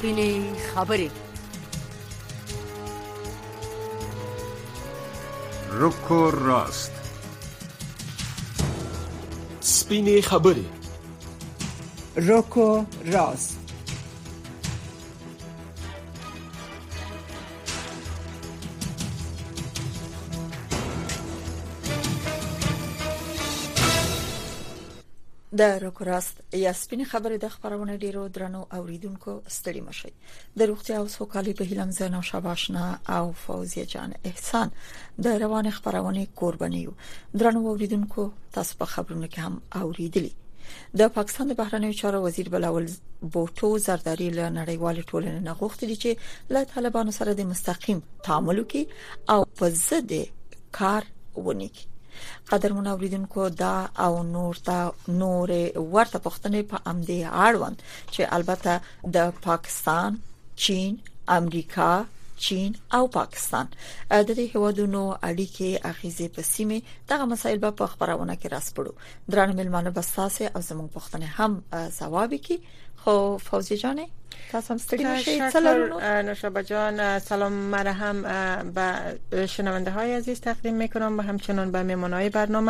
سپینې خبرې. رکو راست. سپینې خبرې. رکو راست. د روکراست یا سپینې خبرې د خبرونه ډیرو درنو اوریدونکو ستړي مشي. د روغتیا او سوکالي په هیلم زنه شاباشنا او فوزیه جان احسان د روان خبرونه قربانیو. درنو اوریدونکو تاسو په خبرونه کې هم اوریدلی. د پاکستان د بهرنیو چارو وزیر بلاول بوټو زرداری له نړیوال ټولنې نه غوښتي چې له طالبانو سره د مستقیم تعامل وکړي او په ضد کار ونی. قدرمن اوریدونکو دا او نور ورته پښتنې په امدې اړوند چې البته د پاکستان، چین، امریکا، چین او پاکستان د دې هیوادونو اړیکې اغیزې په سیمه دغه مسایل په خبرونه کې راسپړو. درنه ملمانه بساسه او زموږ پښتنې هم ځواب کی. خو فوزی جانه تاسو هم ستړي نشئ. نوشابه جان سلام مرحم به شنونده های عزیز تقدیم میکنم و همچنان به مهمانای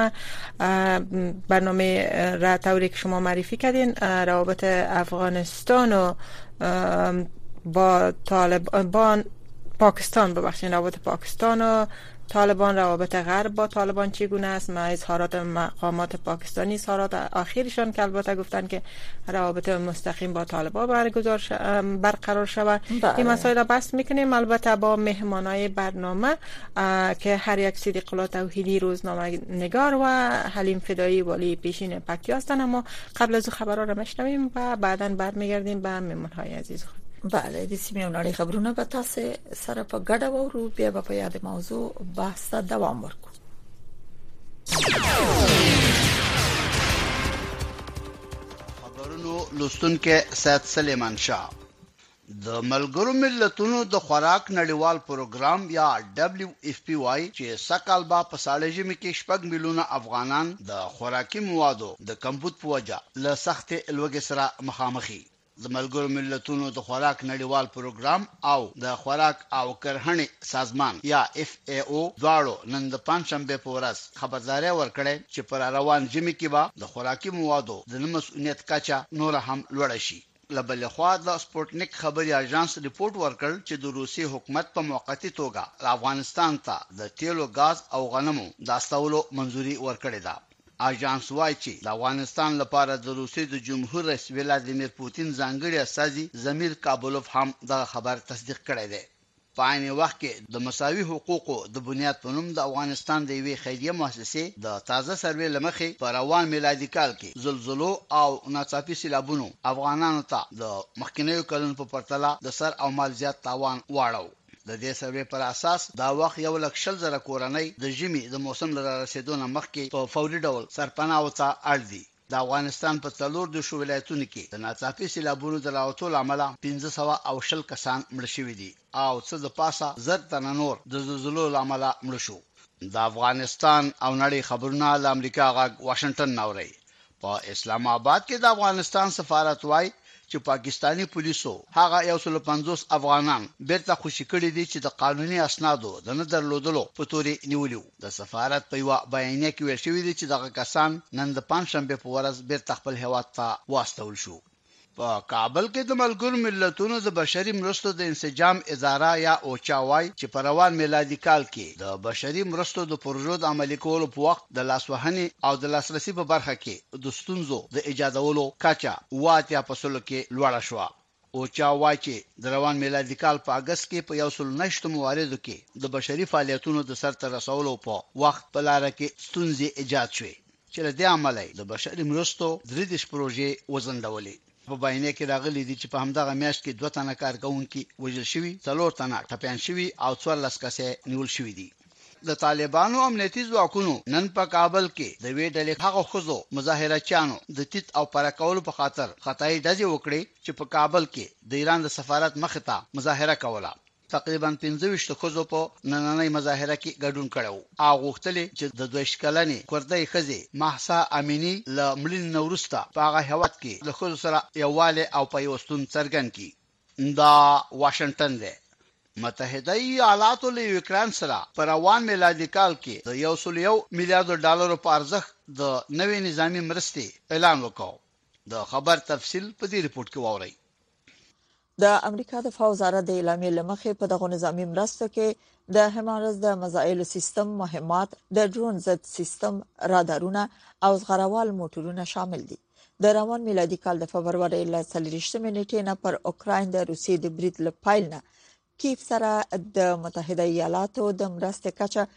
برنامه را طوری که شما معرفی کردین روابط افغانستان و با طالبان پاکستان روابط پاکستان و طالبان، روابط غرب با طالبان چگونه است. ما اظهارات مقامات پاکستانی اظهارات اخیرشان که البته گفتن که روابط مستقیم با طالبان برقرار شود. این مسائل را بحث میکنیم البته با مهمانای برنامه که هر یک صدیق الله توحیدی روزنامه نگار و حلیم فدایی والی پیشین پکتیا هستند. اما قبل از خبرها را میشنویم و بعداً برمیگردیم به مهمانهای عزیز خود. بله د سیمه نړۍ خبرونه به تاسو سره په ګډه وورو بیا په یاد موضوع بحث دوام ورکو. خبرونو لوستونکو سید سلیمان شاه. د ملګرو ملتونو د خوراک نړیوال پروګرام یا WFP چې سکهال با په سالجمی کې 6 میلیونه افغانان د خوراکي موادو د کمبود په وجه له سخت لوګي سره مخامخي. د ملګرو ملتونو د خوراک نړیوال پروګرام او د خوراک او کرهڼې سازمان یا FAO دواړو نن د پنځشنبه په ورځ خبرداري ورکړه چې پر روان جمی کې به د خوراکي موادو د مسؤلیت کچا نور هم لوړ شي. لبل خوا د سپوتنیک خبري اژانس ریپورت ورکړ چې د روسي حکومت په موقتی توګه افغانستان ته د تیلو، غاز او غنمو د استولو منځوري ورکړه ده. اژانس وايي چې د افغانستان لپاره د روسي د جمهور رئیس ولادیمیر پوتین ځانګړي استازي زمیر کابلوف هم د خبر تصدیق کړی دی. په عین وخت کې د مساوي حقوقو د بنیاد په نوم د افغانستان د یوې خیریه مؤسسې د تازه سروې لمخې په روان میلادي کال کې زلزلو او ناڅاپي سیلابونو افغانانو ته د مخکینیو کلونو په پرتله د سر او مال زیات تاوان واړو. د دې سروې پر اساس دا وخت 1,00,000 کورنۍ د ژمي د موسم لپاره رسیدو نه مخکې په فوري ډول سرپناه ته اړ دي. د افغانستان په څلور د ولایتونو کې د ناڅاپي سیلابونو د راوتلو لامل 1520 کسان مړ شوي دي او څه د پاسه زر تنه نور د زلزلو لامل مړ شو. د افغانستان او نړۍ خبرونه د امریکا غاګ واشنگټن ناوړي. په اسلام آباد کې د افغانستان سفارت وايي چې پاکستانی پولیسو هغه 150 افغانان بیرته خوشی کړي دي چې د قانوني اسنادو د نه درلودلو په توري نیولیو. د سفارت په یو بیانیه کې ویل شوی دی چې دغه کسان نن د پنځشنبه په ورځ بیرته خپل هیواد ته واستول شو. په کابل کې د ملګرو ملتونو د بشري مرستو د انسجام اداره یا اوچا وايي چې په روان میلادي کال کې د بشري مرستو د پروژو د عملي کولو په وخت د لاسوهنې او د لاسرسي په برخه کې د ستونزو د ایجادولو کچا 80% کې لوړه شوه. اوچا وايي چې د روان میلادي کال په اگست کې په 109 مواردو کې د بشري فعالیتونو د سرته رسولو په وخت په لار کې ستونزې ایجاد شوې چې له دې عمله د بشري مرستو 3 پروژې وزندولې. په باینه کې راغلي دي چې په همدغه میاشت کې 2 تنه کارکونکي وژل شوي، 4 تنه ټپيان شوي او 14 کسې نیول شوي دي. د طالبانو امنیتي ځواکونو نن په کابل کې د وی ډلې هغه خزو مظاهرچیانو د تیت او پراکولو په خاطر خطای ډزې وکړي چې په کابل کې د ایران د سفارت مخ ته مظاهره کوله. تقریبا 25 خزو په نننۍ مظاهره کې ګډون کړو. هغه غوښتل چې د 2 کلنې کوردۍ خزي محسا امینی له ملین نورستا په هغه هوت کې له خزو سره یواله او پیوستون څرګند کړي. دا واشنگټن دی. متحده ایالاتو له یوکران سره پر روان میلادي کال کې د 1.1 میلیارډ ډالر په ارزښت د نوې نظامی مرستې اعلان وکړ. د خبر تفصیل په دې ریپورت کې واورئ. د امریکا د دفاع وزارت د اعلامیې لمخې په دغه نظامی مرستو کې د حمایت د مزایلو سیستم، مهمات، د ډرون ضد سیستم، رادارونه او زغروال موټرونه شامل دي. د روان میلادي کال د فبرवरी ل 30 نیټې نه پر اوکراین د روسیې د برید له پیل نه کیف سره د متحده ایالاتو د مرستې کچه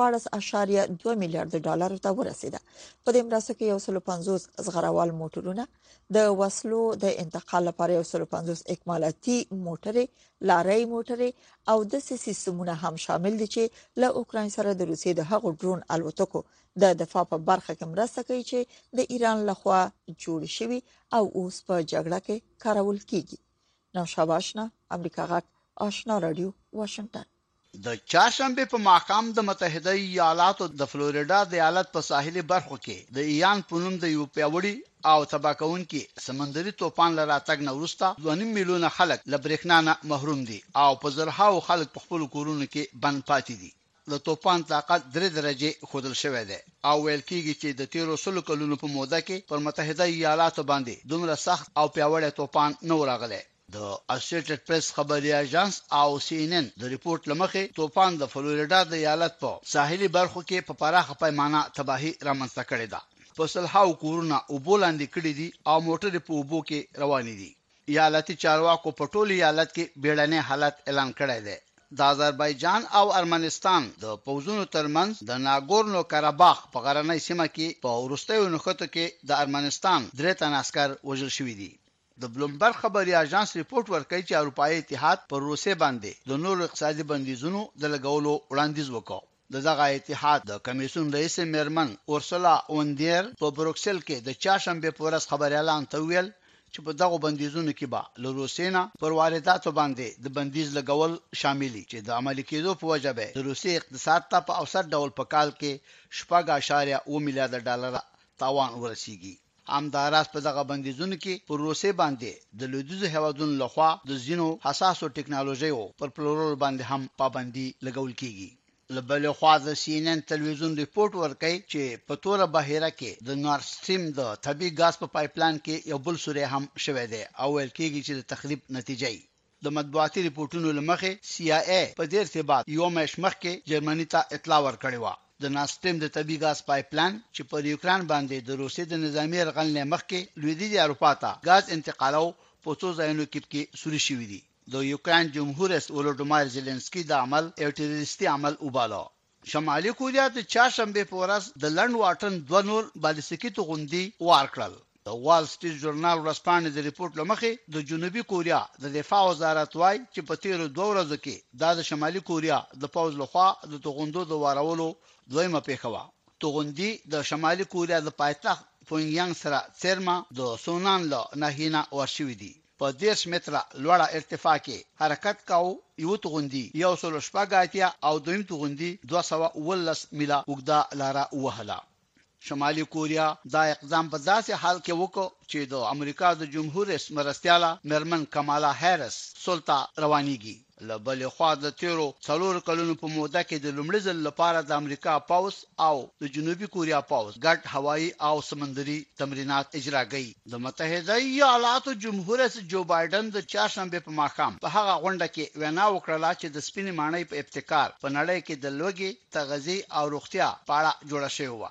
14.2 میلیارډ ډالر ته ورسیده. په دې مرستو کې 150 زغروال موټرونه، د وسلو د انتقال لپاره 150 اکمالاتي موټرې، لارۍ موټرې او د سیستمونه هم شامل دي چې له اوکراین سره د روسیې د هغو ډرون الوتکو د دفاع په برخه کې مرسته کوي چې د ایران لخوا جوړ شوی او اوس په جګړه کې کارول کیږي. نوشابه آشنا، امریکا غږ، آشنا رادیو، واشنگټن. د چهارشنبه په ماښام د متحده ایالاتو د فلوریډا د ایالت په ساحلي برخو کې د ایان په نوم د یو پیاوړي او تباکونکي سمندري طوفان لاره تګ نه وروسته 2.5 میلیونه خلک له برېښنا نه محروم دي او په زرهاو خلک په خپل کورونو کې بند پاتې دي. د طوفان طاقت 3 درجه خودل شوی دی او ویل کېږي چې د 13 کلونو په موده کې پر متحده ایالاتو باندې دومره سخت او پیاوړی طوفان نه راغلی. د اسوسییټډ پریس خبري اژانس او CNN د ریپورت لمخې طوفان د فلوریډا د ایالت په ساحلي برخو کې په پراخه پیمانه تباہي رامنځته کړې ده. په سلهاو کورونه اوبولاندې کړي دي او موټرې په اوبو کې روانې دي. ایالتي چارواکو په ټول ایالت کې بیړنی حالت اعلان کړی دی. د آذربایجان او ارمنستان د پوځونو ترمنځ د ناګورنو کاراباخ په غرنۍ سیمه کې په وروستیو نښتو کې د ارمنستان 3 تن عسكر وژل شوي دي. د بلومبرګ خبري اژانس ریپورت ورکوي چې اروپאי اتحاد پر روسیې باندې د نورو اقتصادي بندیزونو د لګولو وړاندیز وکړ. دغه اتحاد د کمیسیون رئیس میرمن اورسولا وندیر په بروکسل کې د چهارشنبه په ورځ خبري اعلان تویل چې په دغه بندیزونو کې به له روسیې نه پر وارداتو باندې د بندیز لګول شاملي چې د عملي کېدو په وجه به د روسیې اقتصاد ته په اوسط ډول په کال کې 4.2 میلیارډ ډالر تاوان ورسیږي. همداراز په دغه بندیزونو کې پر روسیې باندې د لویدیځو هیوادونو لخوا د زینو حساسو ټکنالوژیو پر پلورل باندې هم پابندي لګول کیږي. لبل خو د CNN تلویزیون ریپورت ورکړي چې په توره بهیره کې د نورد سټریم د طبي غاز په پایپلاین کې یو بل سوري هم شوه دی او ویل کېږي چې د تخریب نتیجه ای. د مطبوعاتي ریپورتونو لمخې CIA په دې ارتباط یو مېش مخکې جرمني ته اطلاع ورکړې و. د نورد سټریم د طبي غاز پایپلاین چې پر یوکران باندې د روسیې د نظامی یرغل نه مخکې لویدیځ اروپا ته غاز انتقالو په څو ځایونو کې سوري شوی دی. د یوکران جمهور رئیس ولودیمیر زيلنسکي د عمل یو ټیرریستي عمل وباله. شمالي کوریا د چهارشنبه په ورځ د لند واټن 2 نور بالستیکي توغندي وار کړل. د وال سټریټ ژورنال ورسپانې د ریپورت لمخې د جنوبي کوریا د دفاع وزارت وايي چې په تیر 2 ورځو کې د شمالي کوریا د پوز لخوا د توغندو د وارولو دویمه پیښه و. توغندي د شمالي کوریا د پایتخت پونګیانګ سره څرما د سونان له ناحیه ورشوي دي. په 10 متره لوړه ارتفاع کې حرکت کاو. یو توغندي 180 او دویم توغندي 219 میله وګدا لاره وهله. شمالي کوریا دا اقدام په داسې حال کې وکړ چې د امریکا د جمهور رئیس مرستياله مرمن کمالا هریس سلطه روانيږي. لبل خو د تیرو 4 کلونو په موده کې د لومړي ځل لپاره د امریکا پاوس او د جنوبي کوریا پاوس ګډ هوایي او سمندري تمرینات اجرا کړي. د متحده ایالاتو جمهور رئیس جو بایدن د چهارشنبه په ماښام په هغه غونډه کې وینا وکړه چې د سپینې ماڼۍ په ابتکار په نړۍ کې د لوګي تغذیه او روغتیا په اړه جوړه شوی و.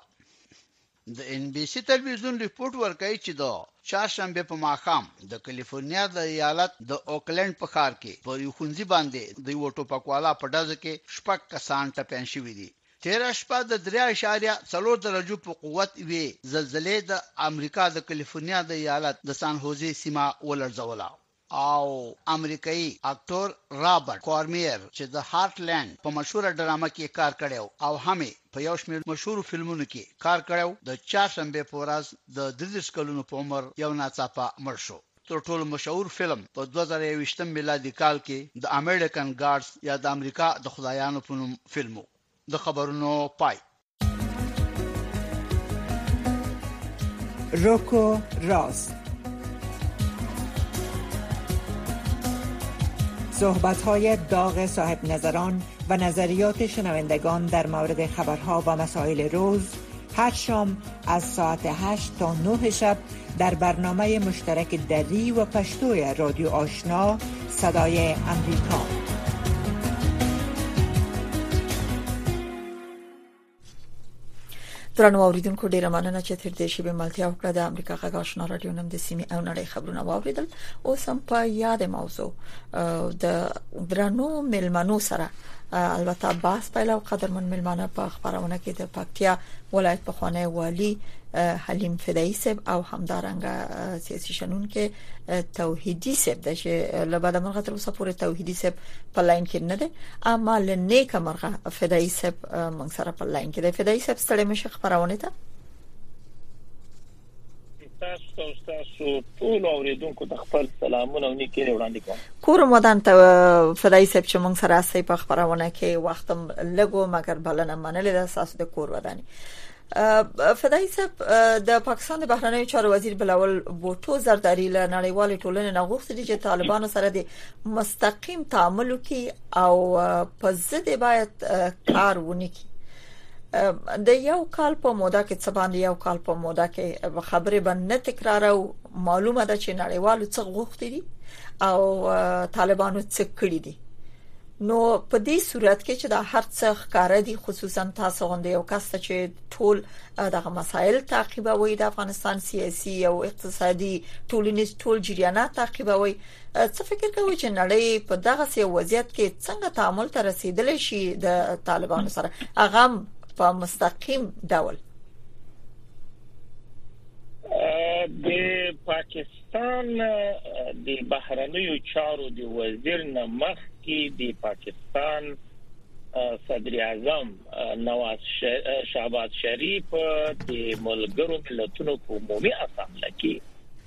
د NBC تلویزیون ریپورت ورکوي چې د چهارشنبه په ماښام د کالیفورنیا د ایالت د اوکلند په ښار کې په یو خونځي باندې د یو ټوپکوالا په ډزه کې 6 کسان ټپيان شوي دي. 13 شپه د 3.4 درجو په قوت وی زلزلې د امریکا د کالیفورنیا د ایالت د سان هوزي سیمه ولړزوله او امریکایي اکټور رابرټ کورمیر چې د هارټلند په مشهور ډرامه کې کار کړو او هم په یو شمېر مشهور فلمونو کې کار کړو د چهارشنبه په ورځ د 30 کلونو په عمر یو ناڅاپه مړ شو. تر ټولو مشهور فلم په 2020 میلادي کال کې د امریکن ګارډز یا د امریکا د خدایانو په نوم فلمو. د خبرونو پای. روکو راست. صحبت‌های داغ صاحب نظران و نظریات شنوندگان در مورد خبرها و مسائل روز هر شام از ساعت 8 تا 9 شب در برنامه مشترک دری و پشتوی رادیو آشنا صدای امریکا. درنو اوریدونکو ډیره مننه چې تر دې شی به ملتیا وکړه د امریکا غږ آشنا رادیو نم د سیمې او نړۍ خبرونه واوریدل. اوس هم په یاد موضوع د درنو ملمنو سره البته بحث پیل او قدرمن ملمانه په خبرونه کې د پکتیا ولایت په خانه والی حلیم فدایی صاحب او همدارنګه سیاسي شنون کې توحیدی صاحب د چې لباده مرغه تر اوسه پورې توحیدی صاحب په لاین کې نه ده، اما لنیک مرغه فدایی صاحب موږ سره په لاین کې ده. فدایی صاحب ستړي مشه خبرونه ته تاسو ټول اوریدونکو ته خپل سلامونه ونیکې وړاندې کوم. کور مدان ته فدایی صاحب چې موږ سره اسې په خبرونه کې وختم لګو مګر بلنه منلې ده اساس د کور وداني. فدایی صاحب د پاکستان د بهرنیو چارو وزیر بلاول بوټو زرداری له نړیوال ټولنې نه غوښتي چې طالبانو سره د مستقیم تعامل وکړي او په ضد باید کار ونکړي. د یو کال په موده کې څه باندې یو کال په موده کې خبرې باندې تکرارو معلومه ده چې نړیوالو څه غوښتي دي او طالبانو څه کړی دي. نو په دې صورت کې چې دا هر څه ښکار دي خصوصا تاسو غونډه یو کس چې ټول دغه مسایل تعقیبوي د افغانستان سیاسي او اقتصادي ټولنیز ټول جریانات تعقیبوي، څه فکر کوي چې نړۍ په دغه سي وضعیت کې څنګه تعامل ته رسیدلی شي د طالبانو سره هغه په مستقیم ډول؟ د پاکستان د بهرنیو چارو د وزیر نمخ کې د پاکستان صدر اعظم نواز شهباز شریف د ملګرو ملتونو په عمومي اسامبله کې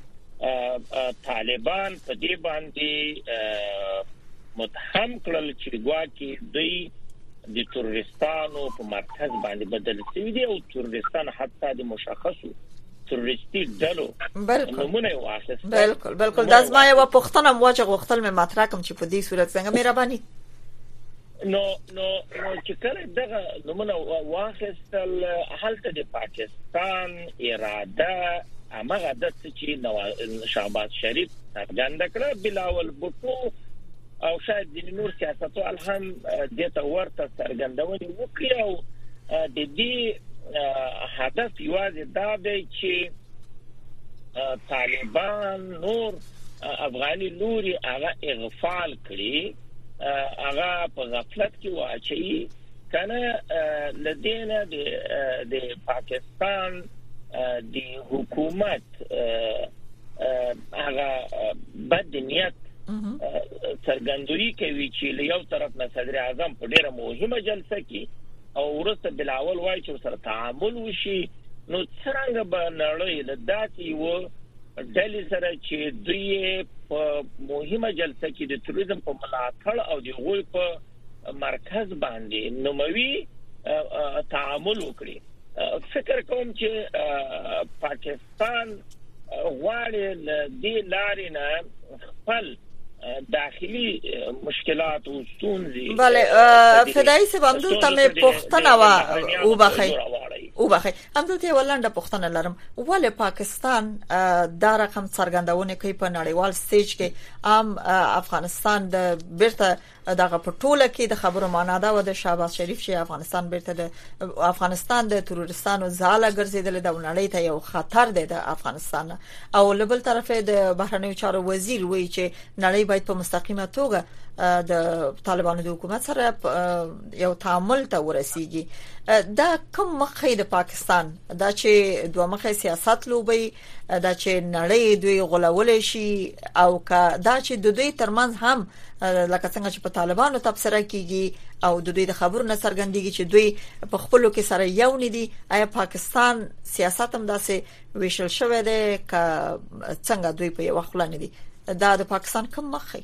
طالبان په دې باندې متهم کړل چې ګواکې دوی د تروریستانو په مرکز باندې بدل شوی دي او تروریستان حتی د مشخصو تروریستي ډلو نمونه واخیست. بالکل دا زما یو پوښتنه مواجه غوښتل مې مطرح کوم چې په دې صورت څنګه مهرباني نو چې کله دغه نمونه واخیستل حالت د پاکستان اراده هغه د چې نواز شهباز شریف څرګنده کړه بلاول بوټو او شاید د نور سیاستوال هم دته ورته څرګندونه وکړي او د دې هدف یوازې دا دی چې طالبان نور افغاني لوري هغه اغفال کړي، هغه په غفلت کې واچي کنه لدينا د پاکستان د حکومت هغه بد نیت څرګندوي کوي چې یو طرف نه صدر اعظم په ډیره مهمه جلسه کې او ورسته بلاول وایي چې سره تعامل وشي، نو څنګه به نړۍ له داسې و ډلې سره چې دوی په مهمه جلسه کې د توریزم په ملاتړ او د غوي په مرکز باندې نوموي تعامل وکړي. فکر کوم چې پاکستان غواړي د لارې نه خپل داخلي مشکلات او ستونزې بله فدایی صاحب همدلته مې پوښتنه وبخښئ همدلته ولنډه پوښتنه لرم، ولې پاکستان دا رقم څرګندونه کوي په نړیوال سټیج کې افغانستان د بیرته دغه پټوله کې د خبرو معنا دا و د شهباز شریف چې افغانستان د تروریستانو ځاله ګرځیدل د نړۍ ته یو خطر دی د افغانستان، او لبل طرف د بهرنیو چارو وزیر وایي چې نړۍ باید په مستقیمه توګه د طالبانو د حکومت سره یو تعامل ته ورسیږي. دا کوم مخې د پاکستان دا چې دوه مخې سیاست لوبي دا چې نړۍ دوی غولول شي او دا چې د دوی ترمنځ هم لکه څنګه چې په طالبانو تبصره کیږي او د دوی د خبرو نه څرګندېږي چې دوی په خپلو کې سره یو نه دي. آیا پاکستان سیاست هم داسې ویشل شوی دی که څنګه دوی په یو خپل نه دي؟ دا د پاکستان کوم مخې؟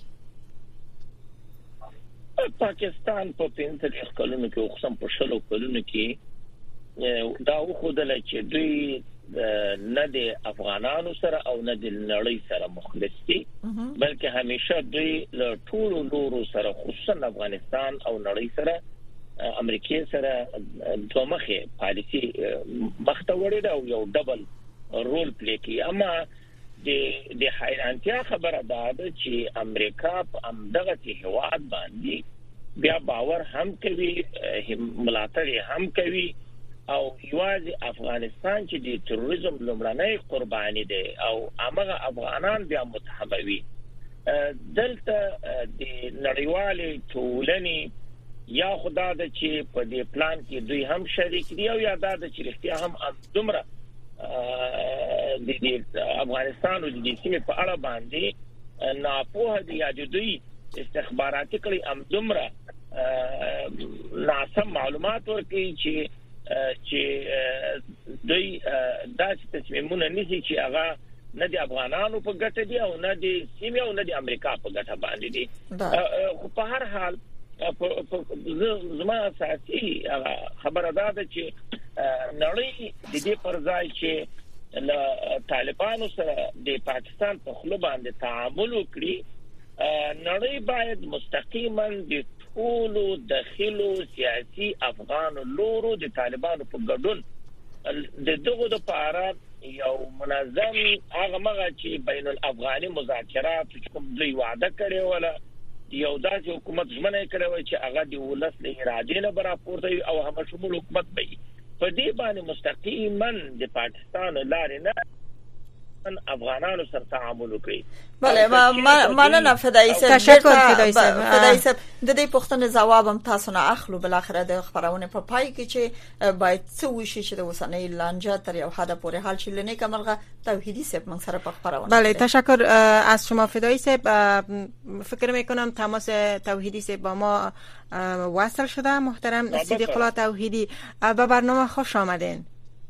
پاکستان په 15 کلونو کې خصوصا په 16 کلونو کې دا وخدل چې دوی نه د افغانانو سره او نه د نړۍ سره مخلص دي بلکې همیشه دوی له ټولو نورو سره خصوصا افغانستان او نړۍ سره امریکای سره دوه مخه پالیسی مخته وړي او یو ډبل رول پلی کوي. اما د حیرانتیا خبره ده چې امریکا په همدغه هیواد باندې بیا باور هم کوي ملاتړ هم کوي او یوازې افغانستان چې د تروریزم لومړنۍ قرباني ده او هغه افغانان بیا متهموي. دلته د نړیوالې ټولنې یا خدا د چې په دې پلان کې دوی هم شریک دي او یا دا د چې رښتیا هم دومره د افغانستان او د سیمې په اړه باندې ناپوه دي یا دوی استخباراتي کړي هم دومره ناسم معلومات ورکړي چې دوی داسې تصمیمونه نیسي چې هغه نه د افغانانو په ګټه دي او نه د سیمې او نه د امریکا په ګټه باندې دي. خو په هر حال زما اساسي خبره ده چې نړۍ د دې پر ځای چې له طالبانو سره د پاکستان په خلو باندې تعامل وکړي نړۍ باید مستقیما د ټولو داخلو سیاسي افغان لورو د طالبانو په ګډون د دغه لپاره یو منظم هغه مغه چې بین الافغاني مذاکرات کوم دوی وعده کړي ولا یو داسې حکومت ژمنه کړې چې هغه د ولس له ارادې نه برابر او هم شمول حکومت وي په دې باندې مستقیما د پاکستان لارې نه افغانانو سره تعامل وکړي. بله مننه فدایي صاحب. تشکر فدایي صاحب. فدایي صاحب د دې پوښتنې جواب هم تاسو نه اخلو بل اخره د خبرونه په پای کې چې باید څه وشي چې د وسنۍ لانجه تر یو حد پورې حل شي لنه کمرغه توحیدی صاحب من سره په خبرونه. بله تشکر از شما فدایي صاحب. فکر میکنم تماس توحیدی صاحب با ما وصل شده. محترم صدیق الله توحیدی به برنامه خوش آمدین.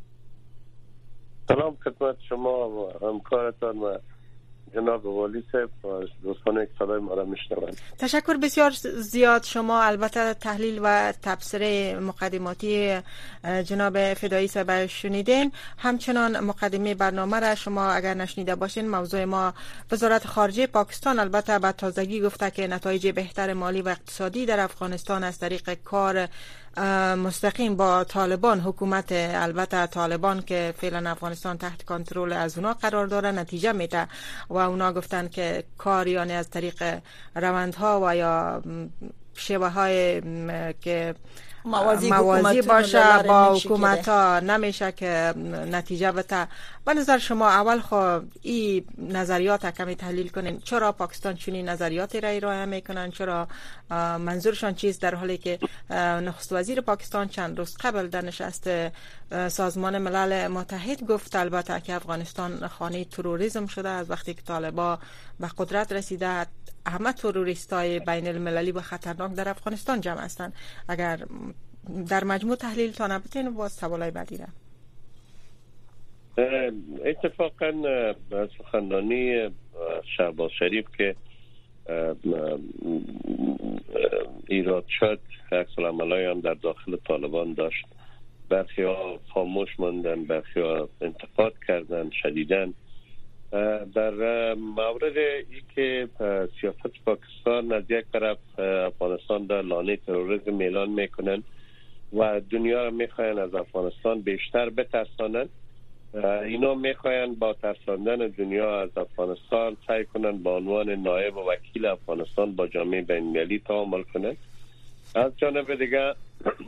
سلام خدمت شما و همکارتان و جناب والی صاحب و دوستانی که صدای ما را میشنوند. تشکر بسیار زیاد. شما البته تحلیل و تبصره مقدماتی جناب فدایی صاحب شنیدین. همچنان مقدمه برنامه را شما اگر نشنیده باشین موضوع ما وزارت خارجه پاکستان البته به تازگی گفته که نتایج بهتر مالی و اقتصادی در افغانستان از طریق کار مستقیم با طالبان حکومت البته طالبان که فعلا افغانستان تحت کنترل از اونا قرار داره نتیجه میده و اونا گفتن که کار یعنی از طریق روندها و یا شیوه های که موازی باشه با حکومت ها نمیشه که نتیجه بده. به نظر شما اول خو این نظریات کمی تحلیل کنین چرا پاکستان چنین نظریاتی را ارائه میکنن؟ چرا منظورشان چیست در حالی که نخست وزیر پاکستان چند روز قبل در نشست سازمان ملل متحد گفت البته که افغانستان خانه تروریسم شده از وقتی که طالبان به قدرت رسیده همه تروریستای بین المللی و خطرناک در افغانستان جمع هستند. اگر در مجموع تحلیل تا نبتین باز سوالای بعدی را. اتفاقا سخنرانی شهباز شریف که ایراد شد عکس العملای هم در داخل طالبان داشت. برخی ها خاموش ماندن، برخی ها انتقاد کردن شدیدن. در مورد ای که سیاست پاکستان از یک طرف افغانستان در لانه تروریسم اعلان میکنن و دنیا را میخواین از افغانستان بیشتر بترسانن، اینا میخواین با ترساندن دنیا از افغانستان سعی کنن با عنوان نایب و وکیل افغانستان با جامعه بین‌المللی تعامل کنن. از جانب دیگر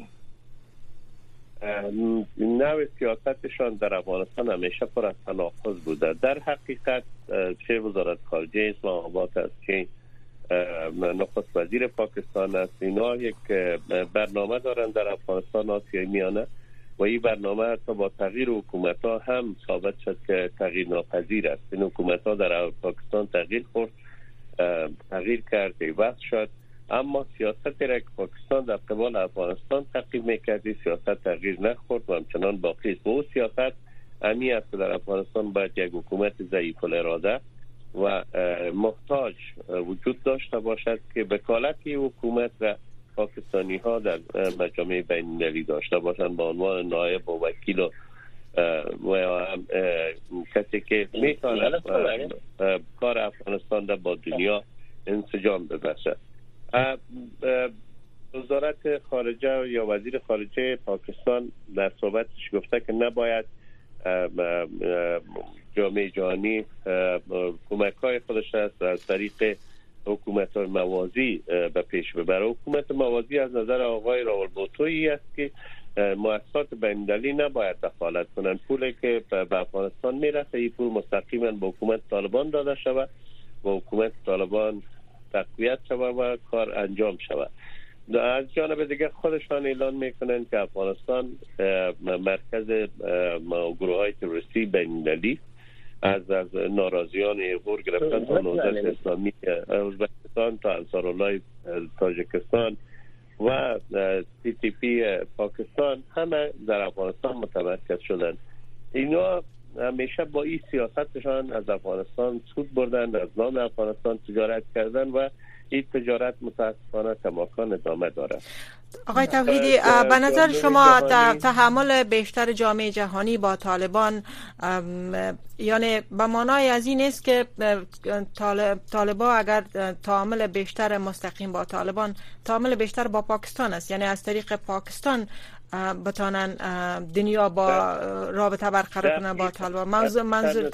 نوع سیاستشان در افغانستان همیشه پر از تناقض بوده. در حقیقت چه وزارت خارجه اسلام آباد است که نخست وزیر پاکستان است، اینا یک برنامه دارن در افغانستان آسیای میانه و این برنامه حتی با تغییر حکومت ها هم ثابت شد که تغییر ناپذیر است. این حکومت ها در پاکستان تغییر خورد، تغییر کرد، عوض شد، اما سیاست را که پاکستان در قبال افغانستان تعقیب میکردی سیاست تغییر نخورد و همچنان باقی است. و اون سیاست امی است که در افغانستان باید یک حکومت ضعیف الاراده و محتاج وجود داشته باشد که وکالت حکومت را پاکستانی ها در مجامع بین المللی داشته باشند با عنوان نایب و وکیل و و کسی که میتونه کار افغانستان را با دنیا انسجام ببخشه. وزارت خارجه یا وزیر خارجه پاکستان در صحبتش گفته که نباید جامعه جهانی کمک‌های خودش است از طریق حکومت موازی به پیش ببره. حکومت موازی از نظر آقای راول بوتویی است که مؤسسات بین‌المللی نباید دخالت کنند. پولی که به افغانستان میرسه این پول مستقیما به حکومت طالبان داده شود و حکومت طالبان تقویت شود و کار انجام شود. از جانب دیگر خودشان اعلان میکنند که افغانستان مرکز گروه‌های تروریستی بین‌المللی از ناراضیان ایغور گرفتن تا نهضت اسلامی ازبکستان تا انصارالله تاجیکستان و TTP پاکستان همه در افغانستان متمرکز شدند. اینا همیشه با این سیاستشان از افغانستان سود بردن، از نام افغانستان تجارت کردن و این تجارت متاسفانه کماکان ادامه داره. آقای توحیدی، به نظر شما تحمل بیشتر جامعه جهانی با طالبان یعنی به معنای از این است که طالبان اگر تعامل بیشتر مستقیم با طالبان، تعامل بیشتر با پاکستان است، یعنی از طریق پاکستان بتانن دنیا با رابطه برقرار کنن با طالبان؟ منظور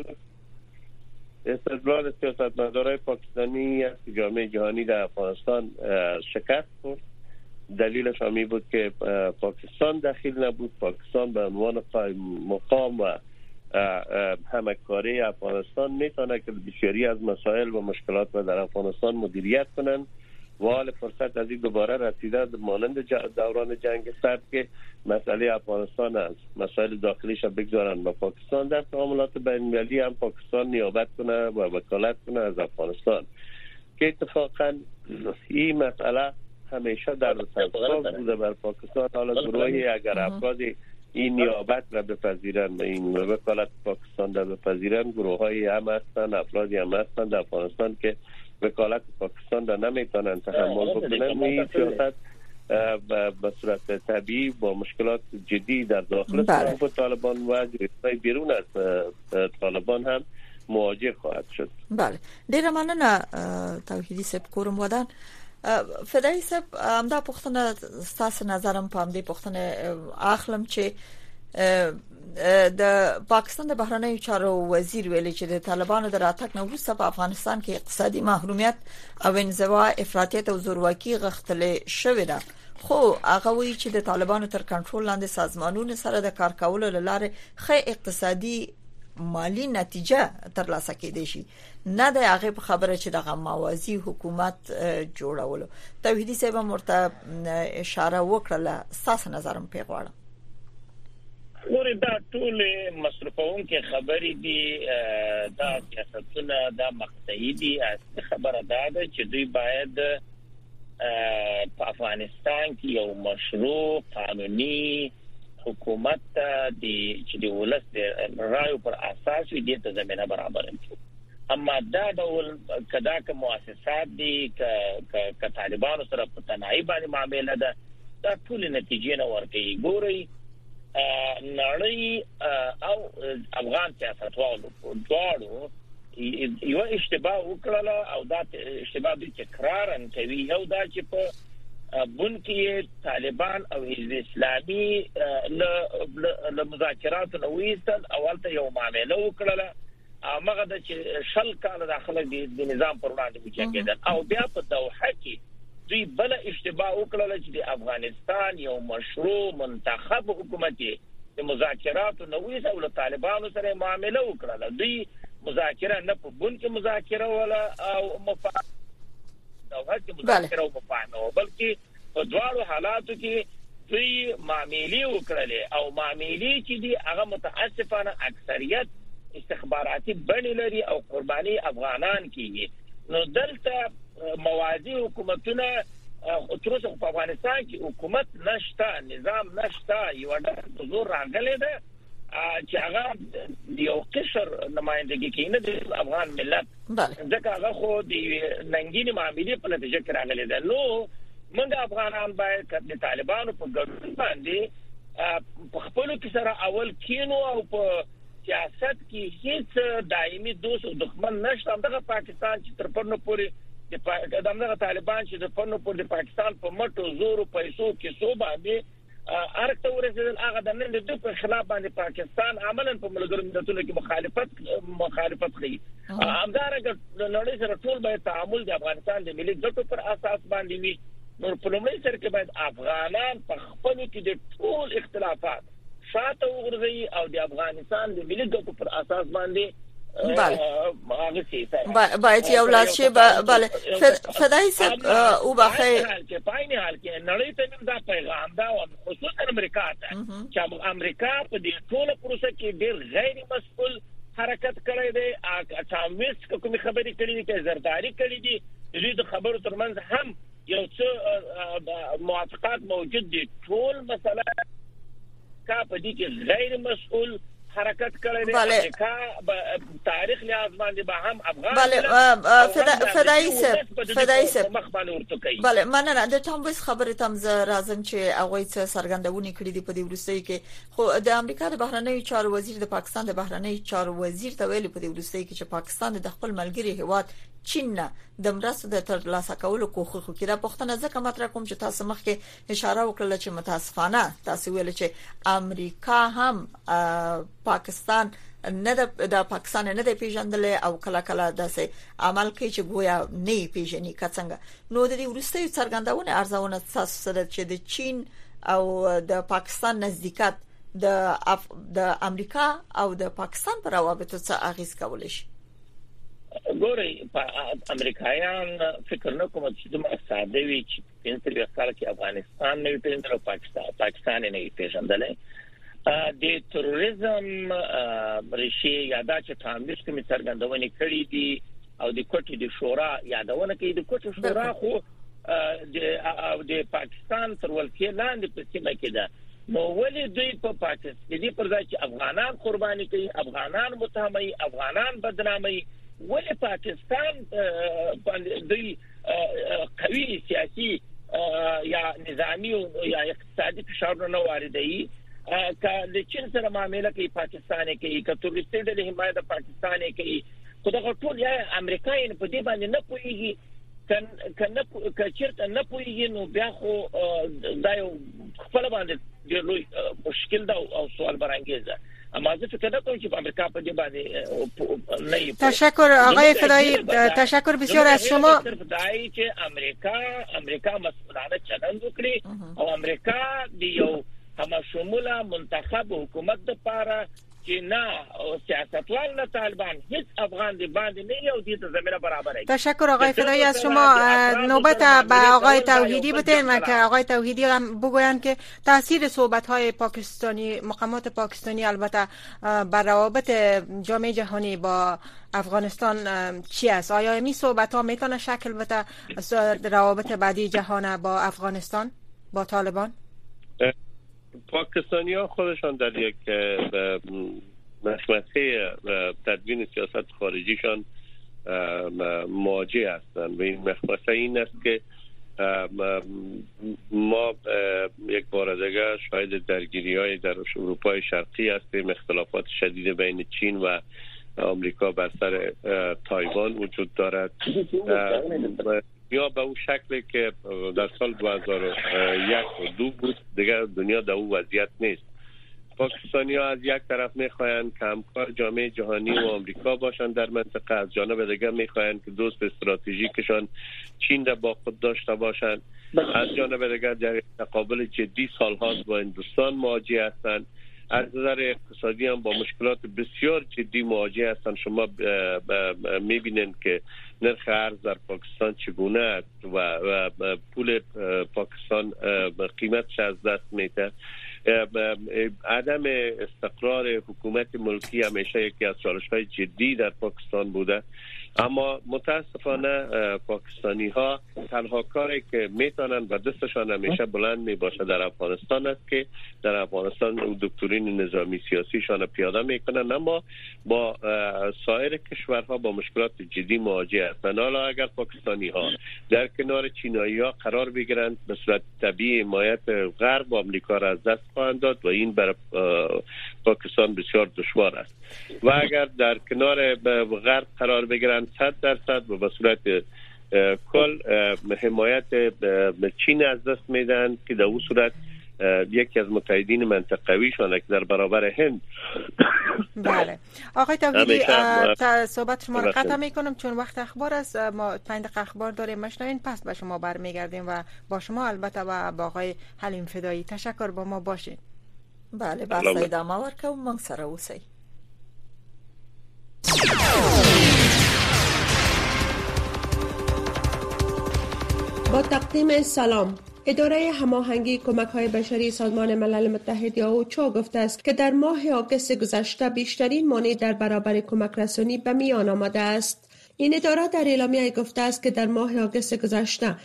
استدلال سیاستمدارای پاکستانی است که جامعه جهانی در افغانستان شکست خورد. دلیلش همی بود که پاکستان دخیل نبود. پاکستان به عنوان قائم مقام و همکاری افغانستان میتونه که بسیاری از مسائل و مشکلات رو در افغانستان مدیریت کنن و حال فرصت از این دوباره رسیده مانند دوران جنگ سرد که مسئله افغانستان است، مسائل داخلیش بگذارن با پاکستان، در تعاملات بین‌المللی هم پاکستان نیابت کنه و وکالت کنه از افغانستان، که اتفاقا این مسئله همیشه در سرساز بوده بر پاکستان. حالا گروهی اگر افرادی این نیابت را بپذیرن و این وکالت پاکستان را بپذیرن، گروه‌های هم هستن، افرادی هم هستن در افغانستان که وکالت پاکستان را نمیتونن تحمل بکنن. این سیاست به صورت طبیعی با مشکلات جدی در داخل طالبان و جریان‌های بیرون از طالبان هم مواجه خواهد شد. بله، ډیره مننه توحیدی صاحب کورم ودان. فدای صاحب، همدا پوښتنه ستاسو نظرم په همدې پوښتنه اخلم چې د پاکستان د بهرنیو چارو وزیر ویلي چې د طالبانو د راتګ نه وروسته په افغانستان کې اقتصادي محرومیت او انزوا، افراطیت او زورواکي غښتلې شوې ده، خو هغه وایي چې د طالبانو تر کنټرول لاندې سازمانونو سره د کار کولو لپاره ښه اقتصادي مالی نتیجه ترلاسه کېدې شي. نه د هغه په خبره چې دغه موازی حکومت جوړولو. توحیدی صاحب مرته اشاره وکړه، ستاسو نظرم پیغواړم. نور دا ټول مصرفون کې خبرې دي، دا سیاستونه دا مقطعي دي. خبره ده چې دوی باید په افغانستان کې یو مشروع قانوني حکومت چې د ولس د رایو پر اساس وي، د زمينه برابر کړي. اما دا ډول کدا که مؤسسات دي ک طالبانو سره په تنهایی باندې معاملې ده، دا ټول نتیجې نه ورکوي. ګوري نړۍ او افغان سیاستوالو دواړو یو اشتباه وکړه او دا اشتباه به تکرارن کوي. یو دا چې په بن کې طالبان او حزب اسلامي له مذاکرات نو ویستل، اولته یو معاملې وکړه هغه د شل کال داخله د نظام پر وړاندې وجنګیدل، او بیا په دوحه کې دوی بل اشتباه وکړه چې د افغانستان یو مشروع منتخب حکومت د مذاکرات نو ویستل او طالبانو سره معاملې وکړه. دوی مذاکره نه په بن کې مذاکره ولا او مفاهمه دوحه کې مذاکره او مفاهمه، بلکې په دواړو حالاتو کې دوی معاملې وکړلې او معاملې چې دي هغه متاسفانه اکثریت استخباراتي بڼې لري او قرباني افغانان کیږي. نو دلته موازی حکومتونه تر اوسه په افغانستان کې حکومت نشته، نظام نشته، یو ډول زور راغلی ده چې هغه یو قشر نمائندګي کوي نه د افغان ملت، ځکه هغه خو د ننګینې معاملې په نتیجه کې راغلی ده. نو موږ افغانان باید د طالبانو په ګډون باندې په خپل کې سره اول کینو او په سیاست کې هیڅ دایمي دوست او دښمن نشته. دغه پاکستان چې تر پرنو پورې دغه طالبان چې د پرنو پورې پاکستان په مټو زور او پیسو کې سو باندې ارته ورسېدل هغه د نن د په خلاف باندې پاکستان عملاً په ملګرو ملتونو کې مخالفت کوي. همدارنګه د نړۍ سره ټول باید تعامل د افغانستان د ملي ګټو پر اساس باندې وي. نو په لومړي سر کې باید افغانان په خپل کې د ټول اختلافات شاته وګرځي او د افغانستان د ملي ګټو پر اساس باندې باید یو لاس شي. بله فدای صاحب او بخیر چې پاینه حال کې نړۍ ته دا پیغام دا او خصوصا امریکا ته چې امریکا په دې ټول پروسه کې ډېر غیر مسؤل حرکت کړی دی. چاويس کوم خبرې کړې دي چې زرداری کړې دي. دې خبرو ترمنځ هم یو څه موافقات موجود دي. ټول مسله کا په دې کې غیر مسؤل حرکت کړی دی. امریکا تاریخ لحاظ باندې به هم افغان بله فدای صاحب مخ باندې ورته کوي. بله مننه. د ټامبس خبرې تم راځم چې هغه څه سرګندونې کړې دي په دې ورستۍ کې. خو د امریکا د بهرنیو چارو وزیر د پاکستان د بهرنیو چارو وزیر ته ویلي په دې ورستۍ کې چې پاکستان د خپل ملګری هیواد چین نه د مرستو د ترلاسه کولو کوښښ کوي. دا پوښتنه ځکه مطرح کوم چې تاسو مخکې اشاره وکړه چې متاسفانه تاسو ویل چې امریکا هم پاکستان نه د پاکستان نه د پیژندل او کله کله داسې عمل کوي چې گویا نه پیژني کڅنګ. نو د دې ورستۍ څرګندونه ارزونه تاسو سره چې د چین او د پاکستان نزدېکت د امریکا او د پاکستان پر روابطو څه اغیز کولای شي؟ ګورئ امریکایان فکر نه کوم چې د ساده وی چې په تیر کال کې افغانستان نه پیژندل او پاکستان نه پیژندل. د تروریزم ریشه یادا چې تامل کوم څرګندونه کړې دي او د کوټې د شورا یادونه کوي. د کوټې شورا خو د پاکستان تر ولکې لاندې په سیمه کې ده. نو ولې دوی په پاکستان دې پر ځای چې افغانان قرباني کوي، افغانان متهمي، افغانان بدنامي، ولې پاکستان دوی قوي سیاسي یا نظامی یا اقتصادي فشارونه نه واردوي؟ که د چین سره معامله کوي پاکستان کوي، که تروریستي د حمایت د پاکستان کوي، خو دا ټول یا امریکایي په دې باندې نه پوهیږي. که چیرته نه پوهیږي نو بیا خو دا یو خپل باندې ډېر لوی مشکل ده او سوال برانګیز ده. اما زه فکر کوم چې امریکا په دې باندې نه. تشکر آقای فدایی، تشکر بسیار از شما. فدایی چې امریکا مسئولانه چلند وکړي او امریکا د یو همشموله منتخب حکومت لپاره چې نه سیاستوال نه طالبان هیچ افغان دی باندې نه یو دې ته زمینه برابره. تشکر آقای فدایی از شما. نوبت به آقای توحیدی بدین و که آقای توحیدی هم بگویند که تاثیر صحبت‌های پاکستانی، مقامات پاکستانی البته بر روابط جامعه جهانی با افغانستان چی است؟ آیا این صحبت‌ها میتونه شکل بده روابط بعدی جهان با افغانستان با طالبان؟ پاکستانی‌ها خودشان در یک مخمسه تدوین سیاست خارجیشان مواجه هستند و این مخمسه این است که ما یک بار دیگر شاهد درگیری‌های در اروپای شرقی هستیم. اختلافات شدید بین چین و آمریکا بر سر تایوان وجود دارد یا به اون شکلی که در سال 2001 و 2 بود. دیگر دنیا در اون وضعیت نیست. پاکستانی ها از یک طرف میخواهند که همکار جامعه جهانی و آمریکا باشند در منطقه، از جانب دیگر میخواهند که دوست استراتژیکشان چین را با خود داشته باشند، از جانب دیگر در تقابل جدی سالهاست با هندوستان مواجه هستند. از نظر اقتصادی هم با مشکلات بسیار جدی مواجه هستند. شما میبینید که نرخ ارز در پاکستان چگونه است و پول پاکستان قیمتش از دست میده. عدم استقرار حکومت ملکی همیشه یکی از چالش‌های جدی در پاکستان بوده. اما متاسفانه پاکستانی ها تنها کاری که میتونن و دستشان همیشه بلند می باشه در افغانستان است که در افغانستان دکترین نظامی سیاسیشان پیاده میکنن، اما با سایر کشورها با مشکلات جدی مواجه هستند. حالا اگر پاکستانی ها در کنار چینایی ها قرار بگیرند به صورت طبیعی حمایت غرب و آمریکا را از دست خواهند داد و این برای پاکستان بسیار دشوار است. و اگر در کنار غرب قرار بگیرند 100% و به صورت کل حمایت چین از دست میدن که در اون صورت یکی از متحدین منطقویشان که در برابر هند. بله آقای توحیدی صحبت شما را قطع میکنم چون وقت اخبار است، ما 5 دقیقه اخبار داریم مشنوین، پس به شما برمیگردیم و با شما البته و با آقای حلیم فدایی تشکر، با ما باشین. بله بحث ادامه ورکوم، من سره اوسئ. با تقدیم سلام، اداره هماهنگی کمک‌های بشری سازمان ملل متحد یا اوچا گفته است که در ماه آگوست گذشته بیشترین مانع در برابر کمک رسانی به میان آمده است. این اداره در اعلامیه گفته است که در ماه آگوست گذشته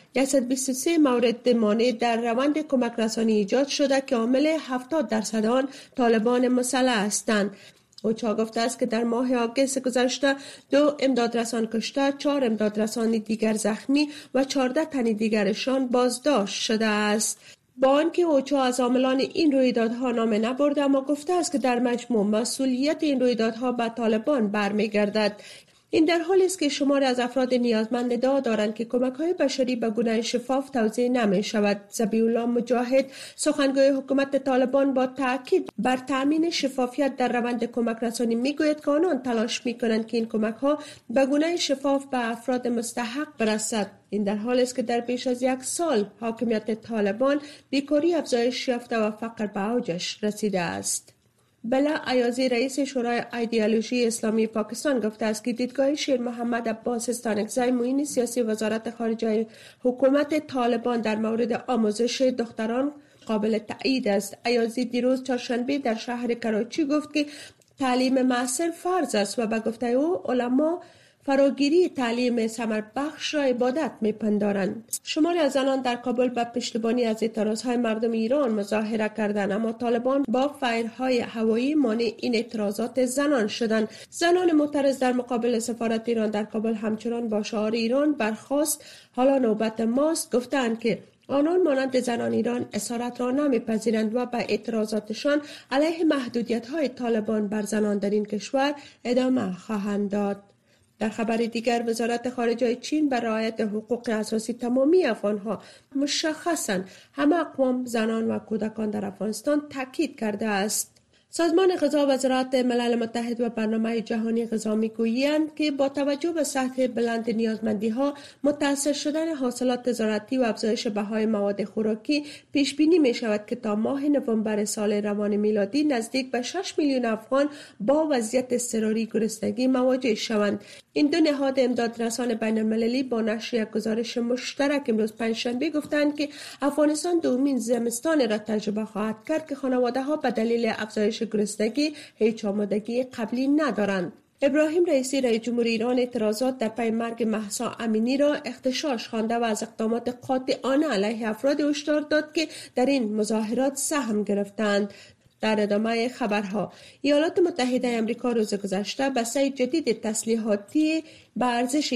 123 مورد مانع در روند کمک رسانی ایجاد شده که عامل 70% آن طالبان مسلح هستند. اوچا گفته است که در ماه آگوست گذشته 2 امدادرسان کشته، 4 امدادرسان دیگر زخمی و 14 تن دیگرشان بازداشت شده است. با آنکه اوچا از عاملان این رویدادها نام نبرده، اما گفته است که در مجموع مسئولیت این رویدادها به طالبان برمیگردد. این در حالی است که شماری از افراد نیازمند ادعا دارند که کمک‌های بشری به گونه شفاف توزیع نمی‌شود. ذبیح الله مجاهد، سخنگوی حکومت طالبان، با تاکید بر تأمین شفافیت در روند کمک رسانی می‌گوید که آنان تلاش می‌کنند که این کمک‌ها به گونه شفاف به افراد مستحق برسد. این در حالی است که در بیش از 1 سال حاکمیت طالبان بیکاری افزایش یافته و فقر به اوجش رسیده است. بلا ایازی، رئیس شورای ایدئولوژی اسلامی پاکستان، گفته است که دیدگاه شیر محمد عباس استانکزی، معین سیاسی وزارت خارجه حکومت طالبان در مورد آموزش دختران قابل تایید است. ایازی دیروز چهارشنبه در شهر کراچی گفت که تعلیم معاصر فرض است و به گفته او علما فراگیری تعلیم ثمر بخش را عبادت می‌پندارند. شماری از زنان در کابل به پشتیبانی از اعتراضهای مردم ایران مظاهره کردند، اما طالبان با فایرهای هوایی مانع این اعتراضات زنان شدند. زنان معترض در مقابل سفارت ایران در کابل همچنان با شعار ایران برخاست حالا نوبت ماست گفتند که آنان مانند زنان ایران اسارت را نمی‌پذیرند و به اعتراضاتشان علیه محدودیت‌های طالبان بر زنان در این کشور ادامه خواهند داد. در خبر دیگر، وزارت خارجه چین بر رعایت حقوق اساسی تمامی افغانها، مشخصاً همه اقوام، زنان و کودکان در افغانستان تاکید کرده است. سازمان غذا و زراعت ملل متحد و برنامه جهانی غذا می‌گویند که با توجه به سطح بلند نیازمندی‌ها، متأثر شدن حاصلات زراعتی و افزایش بهای مواد خوراکی، پیش بینی می‌شود که تا ماه نوامبر سال روان میلادی نزدیک به 6 میلیون افغان با وضعیت اضطراری گرسنگی مواجه شوند. این دو نهاد امدادرسان بین‌المللی با نشر یک گزارش مشترک امروز پنجشنبه گفتند که افغانستان دومین زمستان را تجربه خواهد کرد که خانواده‌ها به دلیل افزایش گرسنگی هیچ آمادگی قبلی ندارند. ابراهیم رئیسی رئیس جمهور ایران اعتراضات در پی مرگ مهسا امینی را اغتشاش خوانده و از اقدامات قاطعانه علیه افراد هشدار داد که در این مظاهرات سهم گرفتند. در ادامه خبرها، ایالات متحده آمریکا روز گذشته بسته جدید تسلیحاتی به ارزش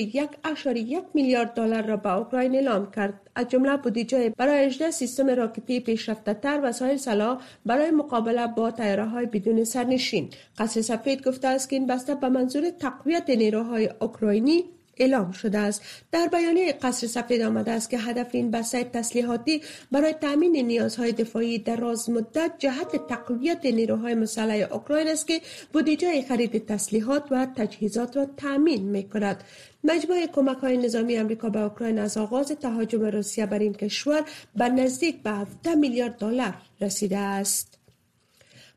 1.1 میلیارد دلار را به اوکراین اعلام کرد، از جمله بودجه برای 18 سیستم راکتی پیشرفته‌تر و سایر سلاح برای مقابله با طیاره‌های بدون سرنشین. قصر سفید گفته است که این بسته به منظور تقویت نیروهای اوکراینی اعلام شده است. در بیانیه قصر سفید آمده است که هدف این بسته تسلیحاتی برای تامین نیازهای دفاعی دراز مدت جهت تقویت نیروهای مسلح اوکراین است که بودجه خرید تسلیحات و تجهیزات را تامین می‌کند. مجموع کمک‌های نظامی آمریکا به اوکراین از آغاز تهاجم روسیه بر این کشور به نزدیک به 17 میلیارد دلار رسیده است.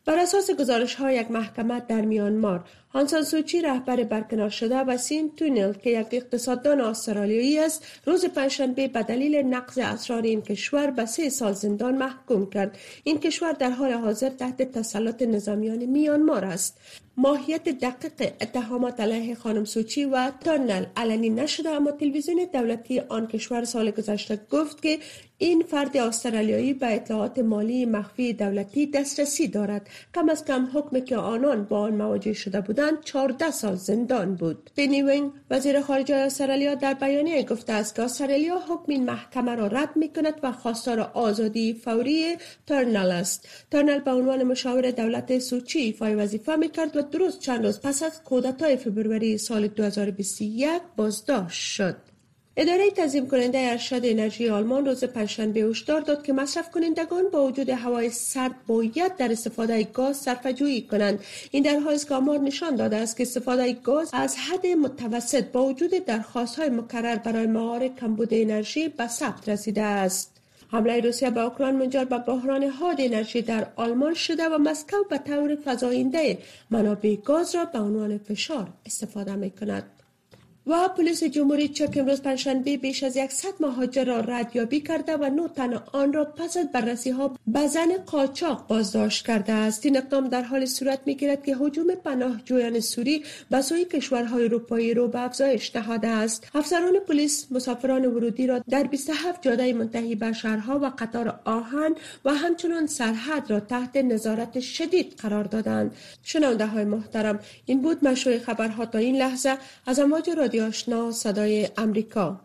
بر اساس گزارش‌های یک محکمه در میانمار، آنگ سان سوچی رهبر برکنار شده و سیم تونل که یک اقتصاددان استرالیایی است، روز پنجشنبه به دلیل نقض اسرار این کشور به 3 سال زندان محکوم کرد. این کشور در حال حاضر تحت تسلط نظامیان میانمار است. ماهیت دقیق اتهامات علیه خانم سوچی و تونل علنی نشده، اما تلویزیون دولتی آن کشور سال گذشته گفت که این فرد استرالیایی به اطلاعات مالی مخفی دولتی دسترسی دارد. کم از کم حکمی که آنان با آن مواجه شده بودند 14 سال زندان بود. پنی وینگ وزیر خارجه استرالیا در بیانیه گفته است که استرالیا حکم این محکمه را رد می‌کند و خواستار آزادی فوری تورنل است. تورنل به عنوان مشاور دولت سوچی ایفای وظیفه می‌کرد و درست چند روز پس از کودتای فوریه سال 2021 بازداشت شد. اداره تنظیم کننده ارشد انرژی آلمان روز پنجشنبه هشدار داد که مصرف کنندگان با وجود هوای سرد باید در استفاده گاز صرفه‌جویی کنند. این در حالی است که آمار نشان داده است که استفاده گاز از حد متوسط با وجود درخواست‌های مکرر برای مهار کمبود انرژی به ثبت رسیده است. حمله روسیه به اوکراین منجر به بحران حاد انرژی در آلمان شده و مسکو به طور فزاینده منابع گاز را به عنوان فشار استفاده می‌کند. و پلیس جمهوری چک امروز پنجشنبه بیش از 100 مهاجر را ردیابی کرده و 9 تن آن را پس از بررسی‌ها به زن قاچاق بازداشت کرده است. این اقدام در حال صورت می‌گیرد که هجوم پناهجویان سوری به سوی کشورهای اروپایی رو به افزایش نهاده است. افسران پلیس مسافران ورودی را در 27 جاده منتهی به شهرها و قطار آهن و همچنین سرحد را تحت نظارت شدید قرار دادند. شنونده‌های محترم، این بود مشروع خبرها تا این لحظه از امواج رادیو آشنا صدای امریکا.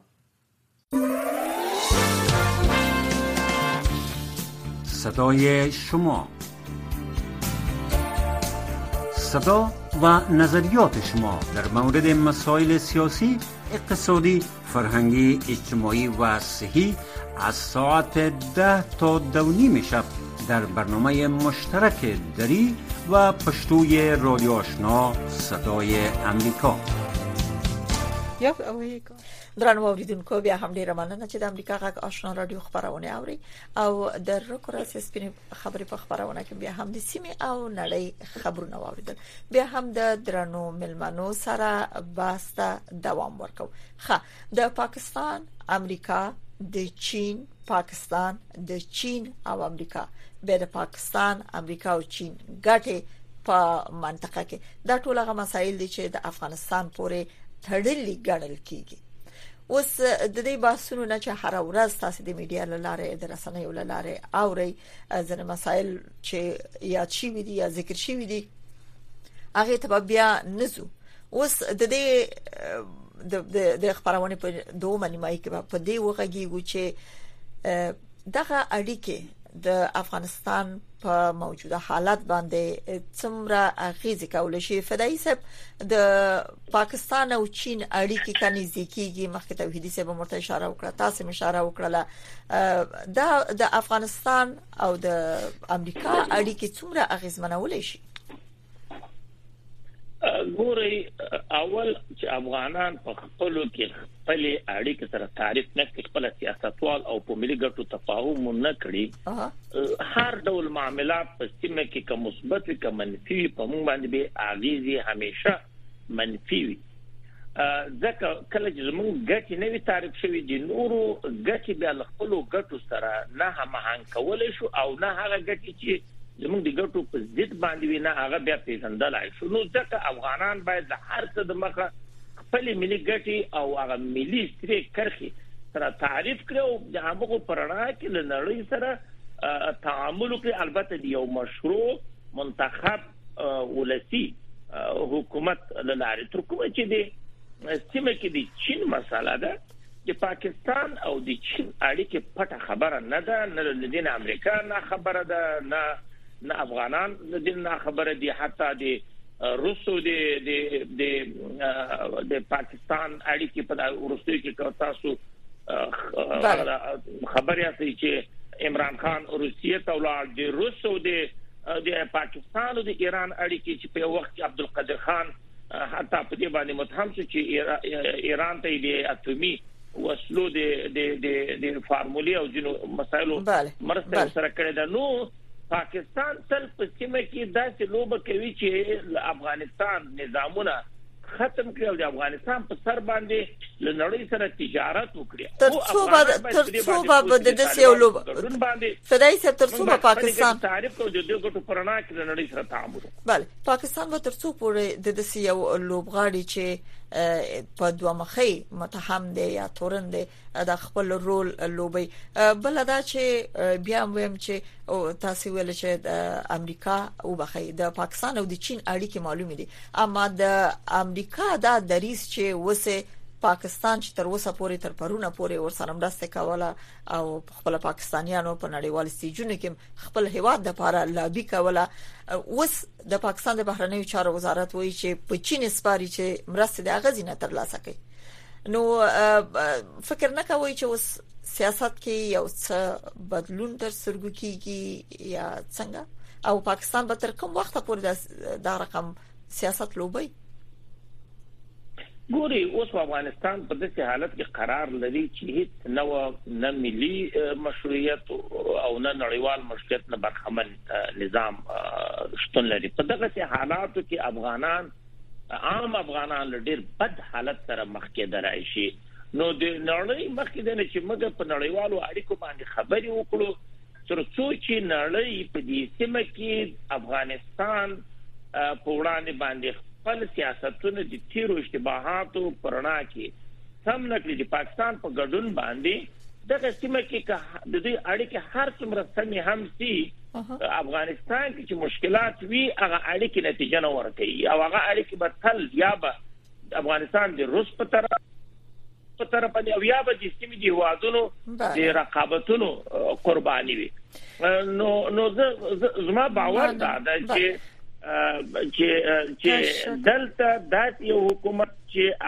صدای شما، صدا و نظریات شما در مورد مسائل سیاسی، اقتصادی، فرهنگی، اجتماعی و صحی از ساعت 10 تا 2:30 شب در برنامه مشترک دری و پشتوی رادیو آشنا صدای امریکا. درنو اوریدونکو، بیا هم ډیره مننه چې د امریکا غږ آشنا رادیو خبرونه اوري او د رکورس سپین خبرې په خبرونه کې بیا هم د سیمې او نړۍ خبرونه اوریدل. بیا هم د درنو ملمنو سره باسته دوام ورکو. د پاکستان، امریکا، د چین، پاکستان، د چین او امریکا، به د پاکستان، امریکا او چین ګټه په منطقه کې دا ټول هغه مسایل دي چې د افغانستان پورې تړلي ګڼل کیږي. اوس د دې بحثونو نه چې هر ورځ تاسو د میډیا لاره د رسنیو لاره اوري ځنه مسایل چې یاد شي وي یا ذکر شي وي هغه ته بیا نزو. اوس د دې د خبرونه په دوه نیمه کې په دې وغږیږي چې دغه اړیکې د افغانستان په موجوده حالت باندې څومره اغیزه کولای شي. فدایي صاحب، د پاکستان او چین اړیکې کني ځکیږي، مخکې توحیدي صاحب مرته اشاره وکړه، تاسو اشاره وکړه، دا د افغانستان او د امریکا اړیکې څومره اغیزمنولای شي؟ ګوري، اول چې افغانان په خپلو کې خپل اړیکې سره تعریف نه کړي، خپل سیاستوال او په ملي ګټو تفاهم نه کړي، هر ډول معاملات په سیمه کې کوم مثبت او کوم منفي په موږ باندې به اغیزه همیشه منفي وي. ځکه کله چې موږ ګټې نه وي تعریف شوی دي، نورو ګټې به خپل ګټو سره نه هماهنګ کولای شو او نه هغه ګټې چې زموږ د ګټو په ضد باندې وینا هغه بیا پیژندلای شو. نو ځکه افغانان باید د هر څه د مخه خپل ملي ګټې او هغه ملي سترې کرخي سره تعریف کړو، د هغه پرنا کې له نړۍ سره تعامل وکړي. البته د یو مشروع منتخب ولسی حکومت لاره تر کومه چې د سیمه کې د چین مسله ده، د پاکستان او د چین اړیکې پټه خبره نه ده، نه د امریکا نه خبره ده، نه افغانان د دې نه خبره دي، حتی د روسو د پاکستان اړیکې په روسي کې تاسو خبرې اته چې عمران خان روسیه ته ولاړ، د روسو د پاکستان او د ایران اړیکې چې په وخت عبدالقادر خان حتی په دې باندې متهم شو چې ایران ته د اتمی وسلو د فارمولې او جنو مسایلو مرسته سره کړې ده. نو پاکستان تل په سیمه کې داسې لوبه کوي چې افغانستان نظامونه ختم کړي او د افغانستان په سر باندې له نړۍ سره تجارت وکړي. ترڅو به د دې یو لوبه فدای سره ترڅو به پاکستان تعریف کوي د دې ګټو پرنا کې له نړۍ سره تعامل. بله پاکستان به ترڅو پورې د دې یو لوبغاړي چې په دوه مخې متهم دي یا تورن دي د خپل رول لوبي. بل دا چې بیا ویم چې تاسو ویل چې د امریکا او بخې د پاکستان او د چین اړیکې معلومه دي، اما د امریکا دا دریس چې وسه پاکستان چې تر اوسه پورې تر پرونه پورې ورسره مرسته کوله او خپل پاکستانیانو په نړیوال سټیجونو کې خپل هیواد د لپاره لابي کوله. اوس د پاکستان د بهرنیو چارو وزارت وایي چې په چین سپاري چې مرسته د اغازینه تر لاسه کوي. نو فکر نه کوي چې اوس سیاست کې یو څه بدلون تر سرګو کیږي یا څنګه، او پاکستان به تر کوم وخت پورې دا رقم سیاست لوبي؟ ګوري اوس افغانستان په داسې حالت کې قرار لري چې هیڅ نه ملي مشروعیت او نه نړیوال مشروعیت نه برخمن نظام شتون لري. په دغه حالاتو کې افغانان عام افغانان ډېر بد حالت سره مخ کې درای شي. نو د نړۍ مخ کې د چې موږ په نړیوالو اړیکو باندې خبرې وکړو ترڅو چې نړۍ په دې سیمه کې افغانستان په وړاندې باندې خپل سیاستونه د تیرو اشتباهاتو پرنا کې سم نکړي. د پاکستان په ګډون باندې دغه سیمه کې د دې اړیکې هر څومره سمې هم سي افغانستان کې چې مشکلات وي هغه اړیکې نتیجه نه ورکوي او هغه اړیکې به تل یا به افغانستان د روس په طرف باندې او یا به د سیمې د هیوادونو د رقابتونو قرباني وي. نو زما باور دا چې دلته داسې یو حکومت چې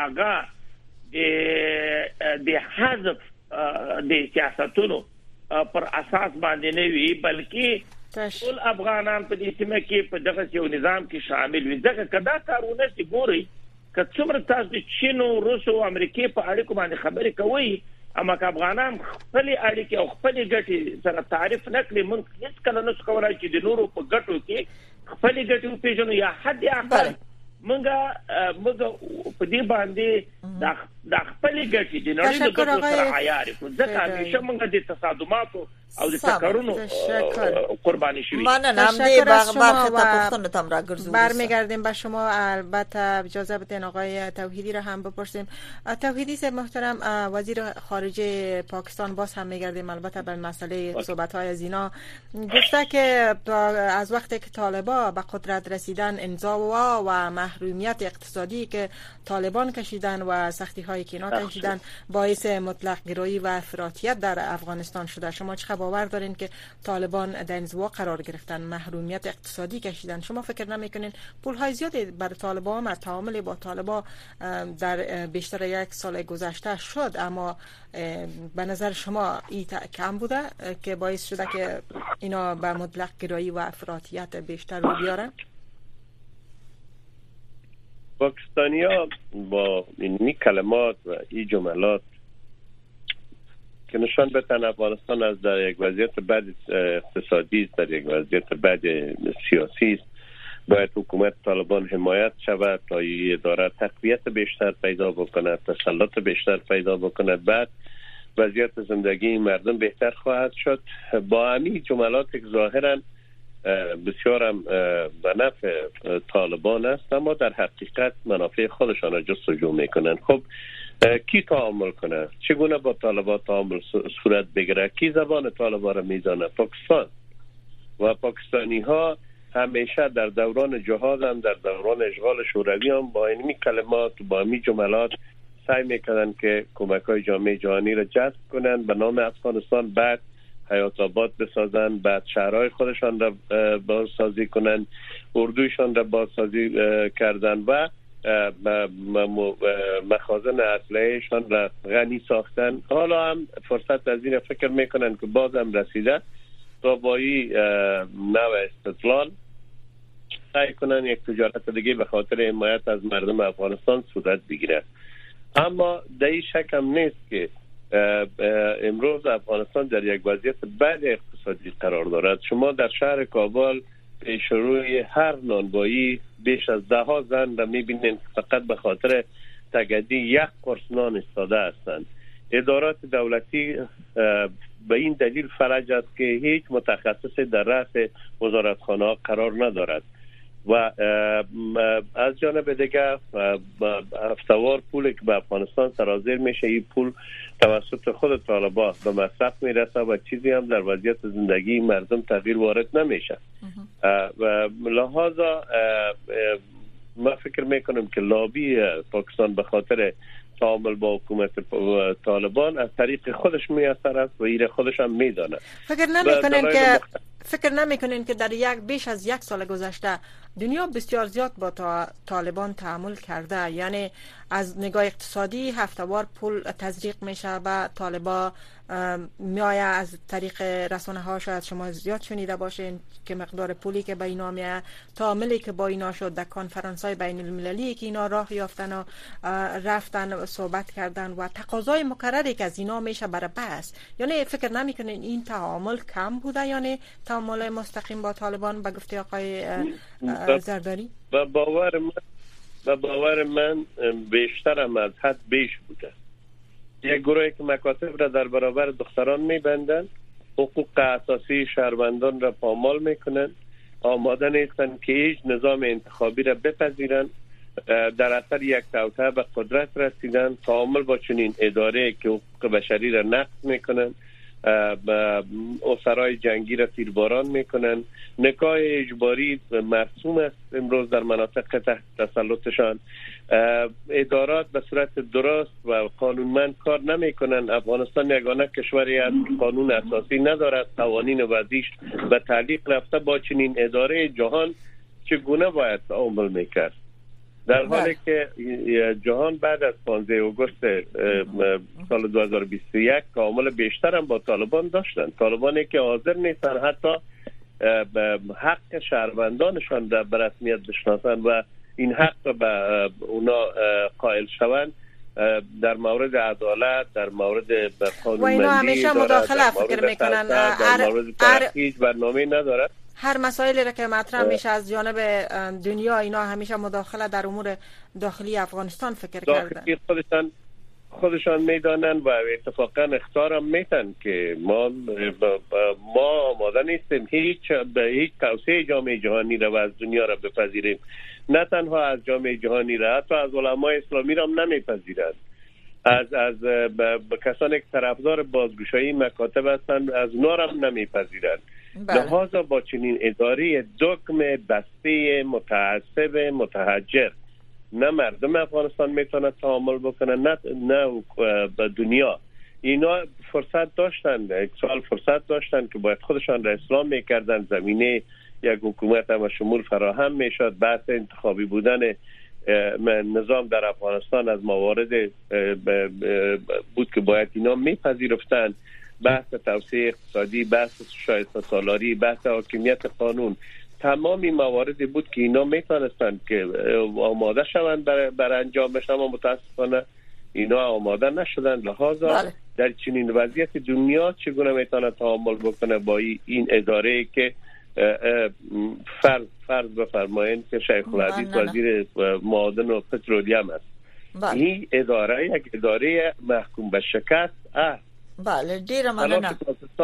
هغه د حذف د سیاستونو پر اساس باندې نه وي بلکې ټول افغانان په دې سیمه کې په دغه یو نظام کې شامل وي. ځکه کدا کارونه چې ګوري که څومره تاسو د چین او روس او امریکا په اړیکو باندې خبرې کوي، اما که افغانان خپل اړیکې او خپل ګټې سره تعریف نکړي موږ هیڅ کله نشو کولای چې د نورو په ګټو کې خپل ګټو پیژنو یا حد اقل موږ په دې باندې د خپل ګټې د نړۍ د ګټو سره عیار کوو. ځکه همیشه موږ د تصادماتو او د تکرارونو قربانی شویم. من نمده بخ تپختان تام را گرزو برمیگردیم به شما. البته اجازه بدین آقای توحیدی را هم بپرسیم. توحیدی صاحب محترم، وزیر خارجه پاکستان باز هم میگردیم البته به مسئله صحبت‌های از اینا. گفته که از وقتی که طالبان به قدرت رسیدن انزوا و محرومیت اقتصادی که طالبان کشیدن و سختی‌هایی که اینا کشیدن باعث مطلق گرایی و افراطیت در افغانستان شده. شما چه باور دارین که طالبان در انزوا قرار گرفتن، محرومیت اقتصادی کشیدن؟ شما فکر نمیکنین پول‌های زیادی برای طالبان و تعامل با طالبان در بیشتر یک سال گذشته شد، اما به نظر شما این کم بوده که باعث شده که اینا به مطلق گرایی و افراطیت بیشتر رو بیارن؟ پاکستانی‌ها با این کلمات و این جملات که نشان بدن افغانستان از در یک وضعیت بد اقتصادی است، در یک وضعیت بد سیاسی است، باید حکومت طالبان حمایت شود تا این اداره تقویت بیشتر پیدا بکند، تسلط بیشتر پیدا بکند، بعد وضعیت زندگی مردم بهتر خواهد شد. با همین جملات که ظاهرا بسیار هم به نفع طالبان است اما در حقیقت منافع خودشان را جستجو میکنند. خب کی تعامل کنه؟ چگونه با طالبان تعامل صورت بگیره؟ کی زبان طالبان را میزنه؟ پاکستان و پاکستانی ها همیشه در دوران جهاد هم در دوران اشغال شوروی هم با این کلمات با این جملات سعی میکنن که کمک های جامعه جهانی را جذب کنن به نام افغانستان، بعد حیات آباد بسازن، بعد شهرهای خودشان را بازسازی کنن، اردویشان را بازسازی کردن و مخازن اسلحه‌شان را غنی ساختن. حالا هم فرصت از این فکر میکنن که باز هم رسیده تا با این نوع استدلال سعی کنن یک تجارت دیگه به خاطر حمایت از مردم افغانستان صورت بگیره. اما در این شک هم نیست که امروز افغانستان در یک وضعیت بد اقتصادی قرار دارد. شما در شهر کابل پیش روی هر نانوایی بیش از 10 زن را میبینید فقط به خاطر تگدی یک قرص نان ایستاده هستند. ادارات دولتی به این دلیل فلج است که هیچ متخصص در رأس وزارتخانه ها قرار ندارد و از جانب دیگر هفته‌وار پولی که به افغانستان سرازیر میشه، این پول توسط خود طالبان به مصرف میرسه و چیزی هم در وضعیت زندگی مردم تغییر وارد نمیشه. لحاظا ما فکر میکنم که لابی پاکستان به خاطر تعامل با حکومت طالبان از طریق خودش میاثر است و این خودش هم میدانه. فکر نمیکنین که در بیش از 1 سال گذشته دنیا بسیار زیاد با طالبان تعامل کرده؟ یعنی از نگاه اقتصادی هفته‌وار پول تزریق میشه به طالبان، میایه از طریق رسانه ها، شاید شما زیاد شنیده باشین که مقدار پولی که به اینا میایه، تعاملی که با اینا شد در کنفرانس های بین المللی که اینا راه یافتن و رفتن و صحبت کردن و تقاضای مکرری که از اینا میشه برای بحث. یعنی فکر نمیکنین این تعامل کم بوده؟ یعنی تعامل مستقیم با طالبان به گفته آقای زرداری؟ به باور من بیشتر هم از حد بیش بوده. یک گروهی که مکاتب را در برابر دختران میبندند، حقوق اساسی شهروندان را پامال میکنند، آماده نیستند که هیچ نظام انتخابی را بپذیرند، در اثر یک توطئه به قدرت رسیدن، تعامل با چنین اداره که حقوق بشری را نقض میکنند، اسرای جنگی را تیرباران میکنن، نکاح اجباری مرسوم است امروز در مناطق تحت تسلطشان، ادارات به صورت درست و قانونمند کار نمیکنن. افغانستان یگانه کشوری است که قانون اساسی ندارد، قوانین وضعیش به تعلیق رفته. با چنین اداره جهان چگونه باید تعامل میکرد؟ در حالی که جهان بعد از 15 آگوست سال 2021 تعامل بیشتر هم با طالبان داشتن. طالبانی که حاضر نیستن حتی حق شهروندانشان به رسمیت بشناسن و این حق به اونا قائل شوند، در مورد عدالت، در مورد قانونمندی، و اینا همیشه مداخله فکر میکنن، در مورد تحقیق برنامه ندارد. هر مسائلی را که مطرح میشه از جانب دنیا، اینا همیشه مداخله در امور داخلی افغانستان فکر کردن. خودشان میدانن و اتفاقا اختارم میتن که ما آماده نیستیم به هیچ توسعه جامعه جهانی را و از دنیا را بپذیریم. نه تنها از جامعه جهانی را، حتی از علمای اسلامی را هم نمیپذیرند. از کسانی که طرفدار بازگشایی مکاتب هستند از اونا را هم نمیپذیرند. لحاظا با چنین اداره دکم بسته متعصب متحجر نه مردم افغانستان میتونه تعامل بکنه نه به دنیا. اینا فرصت داشتن، یک سال فرصت داشتن که باید خودشان را اصلاح میکردن، زمینه یک حکومت هم شمول فراهم میشد. بحث انتخابی بودن نظام در افغانستان از موارد بود که باید اینا میپذیرفتن. بحث توسعه اقتصادی، بحث شایسته سالاری، بحث حاکمیت قانون، تمامی مواردی بود که اینا میتونستند که آماده شوند برای انجام بشن، اما متاسفانه اینا آماده نشدن. لحاظا در چنین وضعیت دنیا چگونه میتونه تعامل بکنه با این اداره که فرض بفرمایید که شیخ الحدیث وزیر معادن و پترولیوم است. این اداره یک اداره محکوم به شکست است. بله، دیر ممنونم.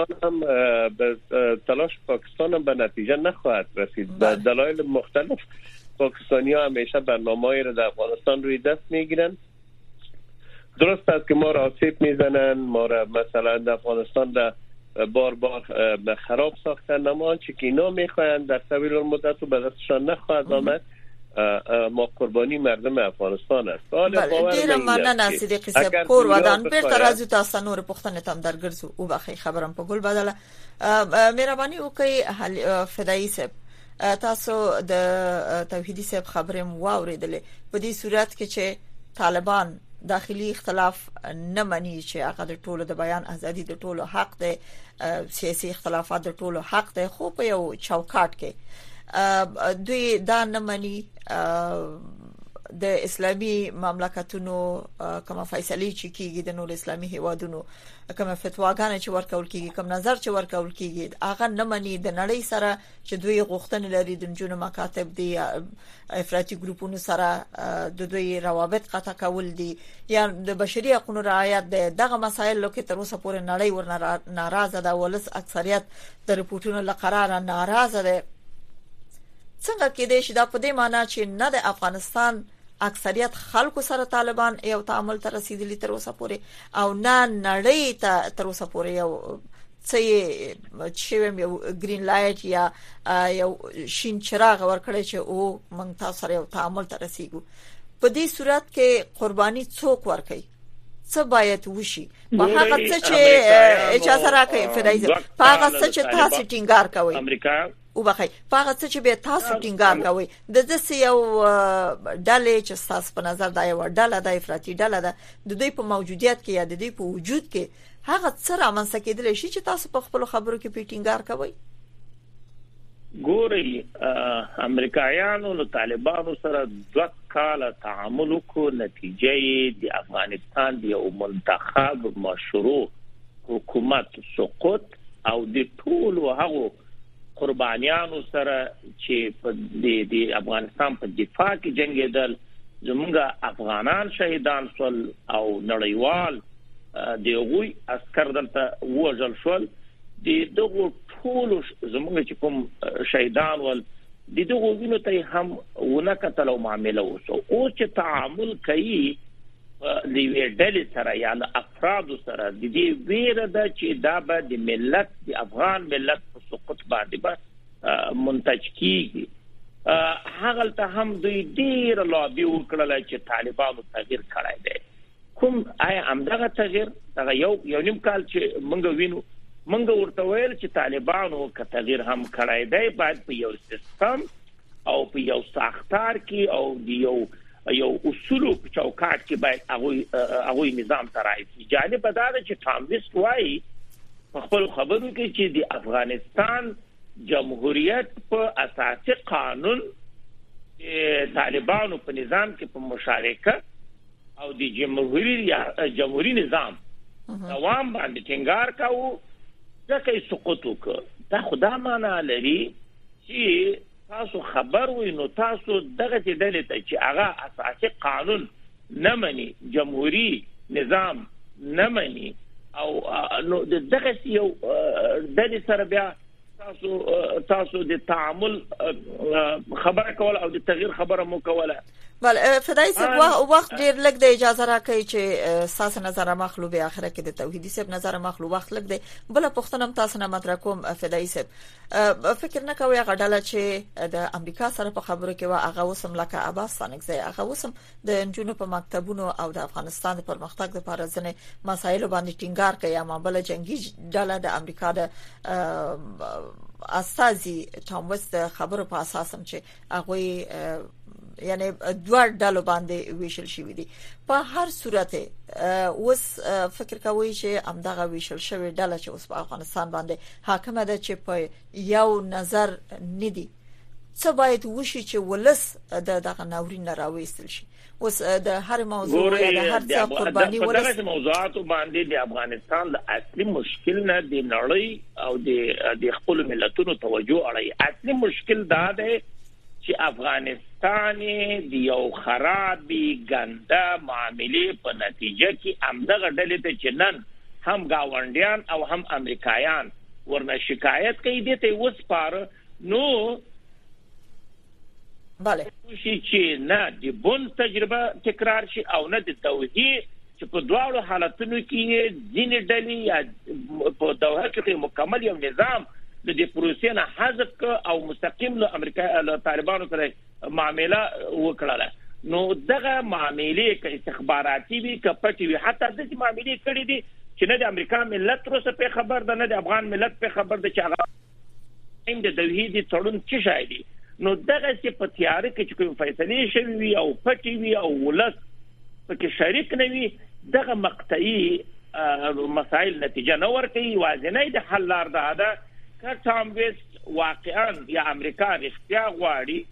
تلاش پاکستان هم به نتیجه نخواهد رسید. به دلایل مختلف پاکستانی ها همیشه برنامه‌ای را در افغانستان روی دست میگیرن. درست است که ما را آسیب میزنن، ما را مثلا در افغانستان در بار خراب ساختن، اما آنچه که اینا میخواهند در طویل المدت و به دستشان نخواهد آمد. ما قربانی مردم افغانستان است. دیر ممنون صدیقی صاحب کور ودان بیرته راځو تاسو نور پوښتنې تم درګرځو او بخې خبرم په ګل بدله مهرباني وکړئ. فدایي صاحب، تاسو د توحیدی صاحب خبرې واوریدلې. په دې صورت کې چې طالبان داخلي اختلاف نه مني چې هغه د ټولو د بیان ازادي د ټولو حق دی، سیاسي اختلافات د ټولو حق دی، خو په یو چوکاټ کې دوی دا نه مني د اسلامي مملکتونو کوم فیصله چې کیږي د نور اسلامي هیوادونو کوم فتواګانې چې ورکول کیږي کوم نظر چې ورکول کیږي هغه نه مني د نړۍ سره چې دوی غوښتنې لري د جنونو مکاتب دي افراطي ګروپونو سره د دوی روابط قطع کول دي یا د بشري حقوقو رعایت دغه مسایل لکه تر اوسه پورې نړۍ ورنه ناراضه ده ولس اکثریت د رپورټونو لقرار ناراضه ده څنګه کېدای شي دا په دې معنی چې نه د افغانستان اکثریت خلکو سره طالبان یو تعامل ته رسیدلی تر اوسه پورې او نه نړۍ ته تر اوسه پورې یو چې یو گرین لایټ یا یو شین چراغ ورکړی چې او موږ تاسو سره یو تعامل ته رسیدو په دې صورت کې قرباني څوک ورکړي څه باید وشي په هغه څه چې اجازه راکړي فدایي په هغه څه چې تاسو ټینګار کوئ امریکا او بخای هغه څه چې به تاسو ټینګار کوئ د دې یو ډلې چې تاسو په نظر دا یو ډله د افراطي ډله ده د دوی په موجودیت کې یا د دوی په وجود کې هغه څه رامنځته کېدلی شي چې تاسو په خپل خبرو کې ټینګار کوئ ګوري امریکایانو له طالبانو سره 2 کال تعامل کو نتیجې د افغانستان د یو منتخب مشروع حکومت سقوط او د ټول هغه قربانیانو سره چې د افغانستان په دفاع کې جنگیدل زمونږ افغانان شهیدان شول او نړیوال دغه عسكر دلته وژل شول دغه ټول زمونږ چې کوم شهیدان ول دغه وینو ته هم ونکتل او معاملې وشو او چې تعامل کوي د ویډل سره یا د افراد سره د دې ویره ده چې دا به د ملت د افغان ملت په سقوط باندې به منتج کیږي هغه ته هم دوی ډیر لابي وکړل چې طالبانو تغییر کړای دی کوم همدغه تغییر دا یو نیم کال چې موږ وینو موږ ورته ویل چې طالبانو که تغییر هم کړای دی باید په یو سیستم او په یو ساختار کې او د یو اصول په چوکاټ کې باید هغه نظام ترای شي جالب دا ده چې ټامبس وایي په خپل خبرو کې چې د افغانستان جمهوریت په اساسي قانون طالبانو په نظام کې په مشارکت او د جمهوریت نظام دوام باندې ټینګار کاوه ځکه سقوط وکړ دا خدا معنا لري چې تاسو خبر وي نو تاسو دغه ډلې ته چې هغه اساسي قانون نه مني جمهوریت نظام نه مني او نو دغه یو د سره بیا تاسو د تعامل خبره کول او د تغییر خبره مو کوله بل فدایي صاحب وخت ډیر لږ د اجازه راکړي چې ساس نظر مخلوب اخره کې د توحیدي صاحب نظر مخلوب وخت لږ دی بل پښتنم تاسو نه مطرح کوم فدایي صاحب فکر نه کوي غډاله چې د امریکا سره په خبرو کې وا هغه وسم لکه عباس سانګزي هغه وسم د جنونو په مکتبونو او د افغانستان د پرمختګ لپاره ځنه مسایل باندې ټینګار کوي ما بل جنگي ډله د امریکا د اساسي ټاموس د خبرو په اساس هم چې هغه یعنی دوه ډلو باندې ویشل شوی دي په هر صورت اوس فکر کوي چې امدغه ویشل شوی ډله چې اوس په افغانستان باندې حاکم ده چې په یو نظر ندي څه باید وشي چې ولس دغه ناورین راوېستل شي اوس د هر موضوع د هر څه قرباني ولس دغه موضوعات باندې د افغانستان د اصلي مشکل نه د نړۍ او د خپل ملتونو توجه اړي اصلي مشکل دا دی چې افغانستان د یو خرابي ګنده معاملې په نتیجه کې همدغه ډلې ته چې نن هم گاونډیان او هم امریکایان ورنه شکایت کوي دي ته وسپاره نو bale شي چې نه د بون تجربه تکرار شي او نه د توحید چې په دواړو حالتونو کې ځینې ډلې یا په دوه کې مکمل یو نظام د دې پروسې نه حذف او مستقیم له امریکا له طالبانو سره معامله وکړه نو دغه معاملې کې استخباراتي وي کپټي وي حتی د معاملې کړې دي چې نه د امریکا ملت روسه په خبر ده نه د افغان ملت په خبر ده چې هغه د توحید تړون څه شای دي نو دغه چې په تیار کې چې کوم فیصله شوی وي او پټي وي او ولس پکې شریک نه وي دغه مقطعي مسائل نتیجه نه ورکوي وازنه د حل لار ده که ټام ویست واقعا یا امریکا رښتیا غواړي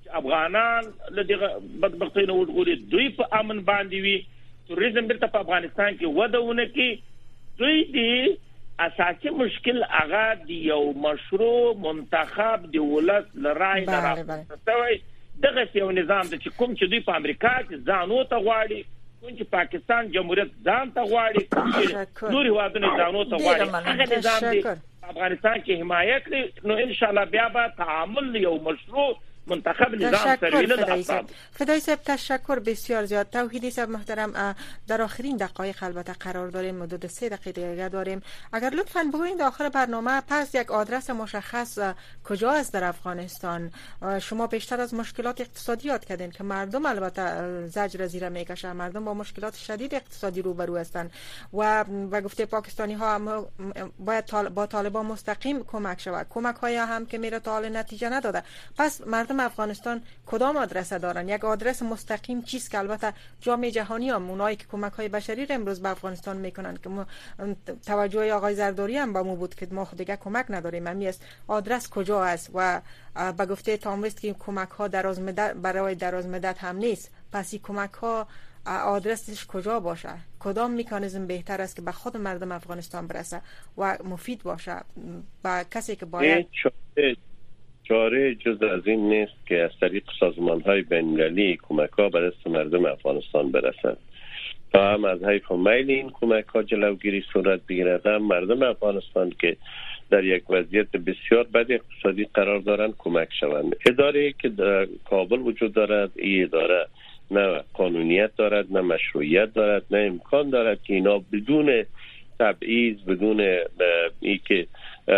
افغانان له دغه بدبختینو وګوري دوی په امن باندې وي توریزم بیرته په افغانستان کې ودهونه کې دوی دي اساسي مشکل هغه دی یو مشروع منتخب دی ولس لرای راځي دغه یو نظام چې کوم چې دوی په امریکا کې ځانو ته غواړي کوم چې پاکستان جمهوریت ځان ته غواړي نوري وادونه ځانو ته غواړي هغه نظام دی افغانستان کې حمایت کړي نو ان شاء الله بیا به تعامل یو مشروع منتخب نظام سرویل فدای صاحب تشکر بسیار زیاد. توحیدی صاحب محترم در آخرین دقایق البته قرار داریم حدود 3 دقیقه دیگه داریم اگر لطفاً بگویید داخل برنامه پس یک آدرس مشخص کجا است در افغانستان شما بیشتر از مشکلات اقتصادی یاد کردین که مردم البته زجر زیر میکشن مردم با مشکلات شدید اقتصادی روبرو هستند و گفته پاکستانی ها باید با طالبان مستقیم کمک شود کمک های هم که میره تا حال نتیجه نداده پس مردم افغانستان کدام آدرس دارن یک آدرس مستقیم چیست که البته جامعه جهانی هم اونایی که کمک های بشری رو امروز به افغانستان میکنن که توجه آقای زرداری هم با مو بود که ما خود دیگه کمک نداریم همی است آدرس کجا است و به گفته تامویست که کمک ها برای دراز مدت هم نیست پس این کمک ها آدرسش کجا باشه کدام مکانیزم بهتر است که به خود مردم افغانستان برسه و مفید باشه با کسی که باید چاره جز از این نیست که از طریق سازمان‌های بین‌المللی کمک‌ها به دست مردم افغانستان برسند تا هم از حیف و میل این کمک‌ها جلوگیری صورت بگیرد هم مردم افغانستان که در یک وضعیت بسیار بد اقتصادی قرار دارند کمک شوند. اداره که در کابل وجود دارد این اداره نه قانونیت دارد نه مشروعیت دارد نه امکان دارد که اینا بدون تبعیض بدون ای که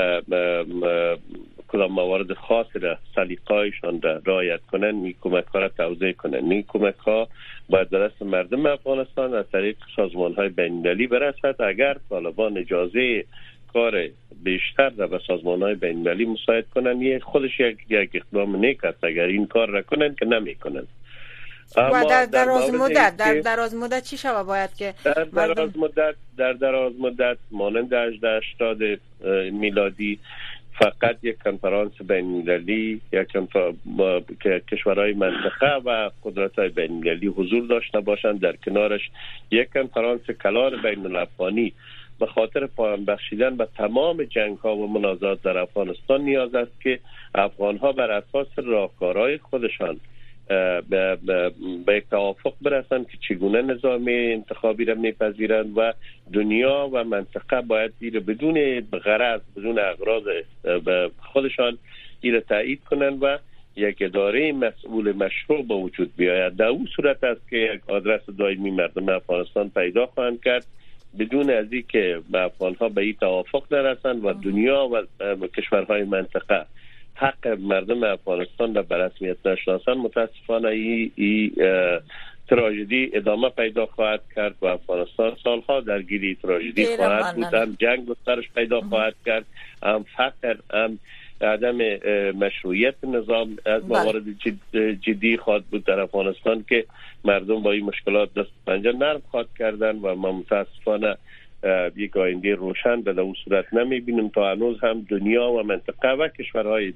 کدام موارد خاص را سلیقه‌ایشان را رعایت کنند این کمک‌ها را توزیع کنند این کمک‌ها باید به دست مردم افغانستان از طریق سازمان‌های بین‌المللی برسد اگر طالبان اجازه کار بیشتر را به سازمان‌های بین‌المللی مساعد کنند این خودش یک اقدام نیک است اگر این کار را کنند که نمی‌کنند و در دراز مدت چی شود باید که در دراز مدت مانند 80 میلادی فقط یک کنفرانس بین‌المللی که کشورهای منطقه و قدرت‌های بین‌المللی حضور داشته باشند در کنارش یک کنفرانس کلان بین‌الافغانی به خاطر پایان بخشیدن به تمام جنگ‌ها و منازعات در افغانستان نیاز است که افغان‌ها بر اساس راهکارهای خودشان به یک توافق برسند که چگونه نظام انتخابی را میپذیرند و دنیا و منطقه باید این بدون غرض بدون اغراض خودشان این را تایید کنند و یک اداره مسئول مشروع به وجود بیاید. در اون صورت است که یک آدرس دائمی مردم افغانستان پیدا خواهند کرد بدون از این که افغان‌ها به این توافق نرسند و دنیا و کشورهای منطقه حق مردم افغانستان را به رسمیت نشناسند متاسفانه این تراژدی ادامه پیدا خواهد کرد و افغانستان سالها درگیر تراژدی خواهد بود هم جنگ گسترش پیدا خواهد کرد هم فقر هم عدم مشروعیت نظام از موارد جدی خواهد بود در افغانستان که مردم با این مشکلات دست پنجه نرم خواهد کردن و ما متاسفانه یک آینده روشن به اون صورت نمیبینیم تا هنوز هم دنیا و منطقه و کشورهای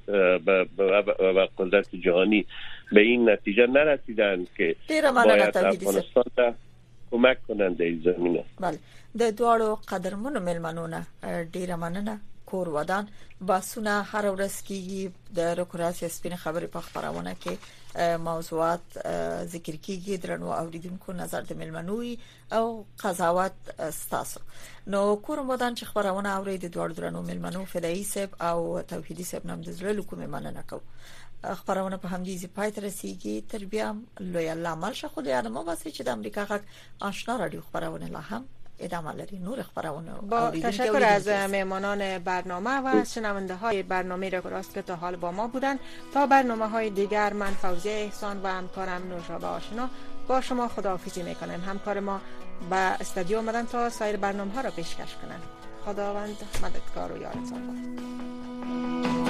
و قدرت جهانی به این نتیجه نرسیدند که باید افغانستان را کمک کنند در این زمینه. بله د دوړو قدرمنو ملمنونه ډیره مننه کور ودان باسونه هر ورځ کیږي د رکوراسي سپین خبرې په خبرونه کې موضوعات ذکر کیږي درنو اوریدونکو نظر د ملمنوي او قضاوت استاسو نو کور ودان چې خبرونه اورید د دوړو درنو ملمنو فدایي صاحب او توحیدي صاحب نام د زړه کومه مننه کو خبرونه په همدې ځای پای ته رسیدي تر بیا لوی الله مال شخو د ادمو واسه چې د امریکا غږ آشنا رادیو خبرونه لا هم ادامه لري نور خبرونه با تشکر از مهمانان برنامه و شنونده های برنامه رکوراست که تا حال با ما بودند تا برنامه های دیگر من فوزیه احسان و همکارم نوشابه آشنا با شما خداحافظی میکنیم همکار ما به استودیو آمدن تا سایر برنامه ها را پیشکش کنند خداوند مددگار و یارتان باد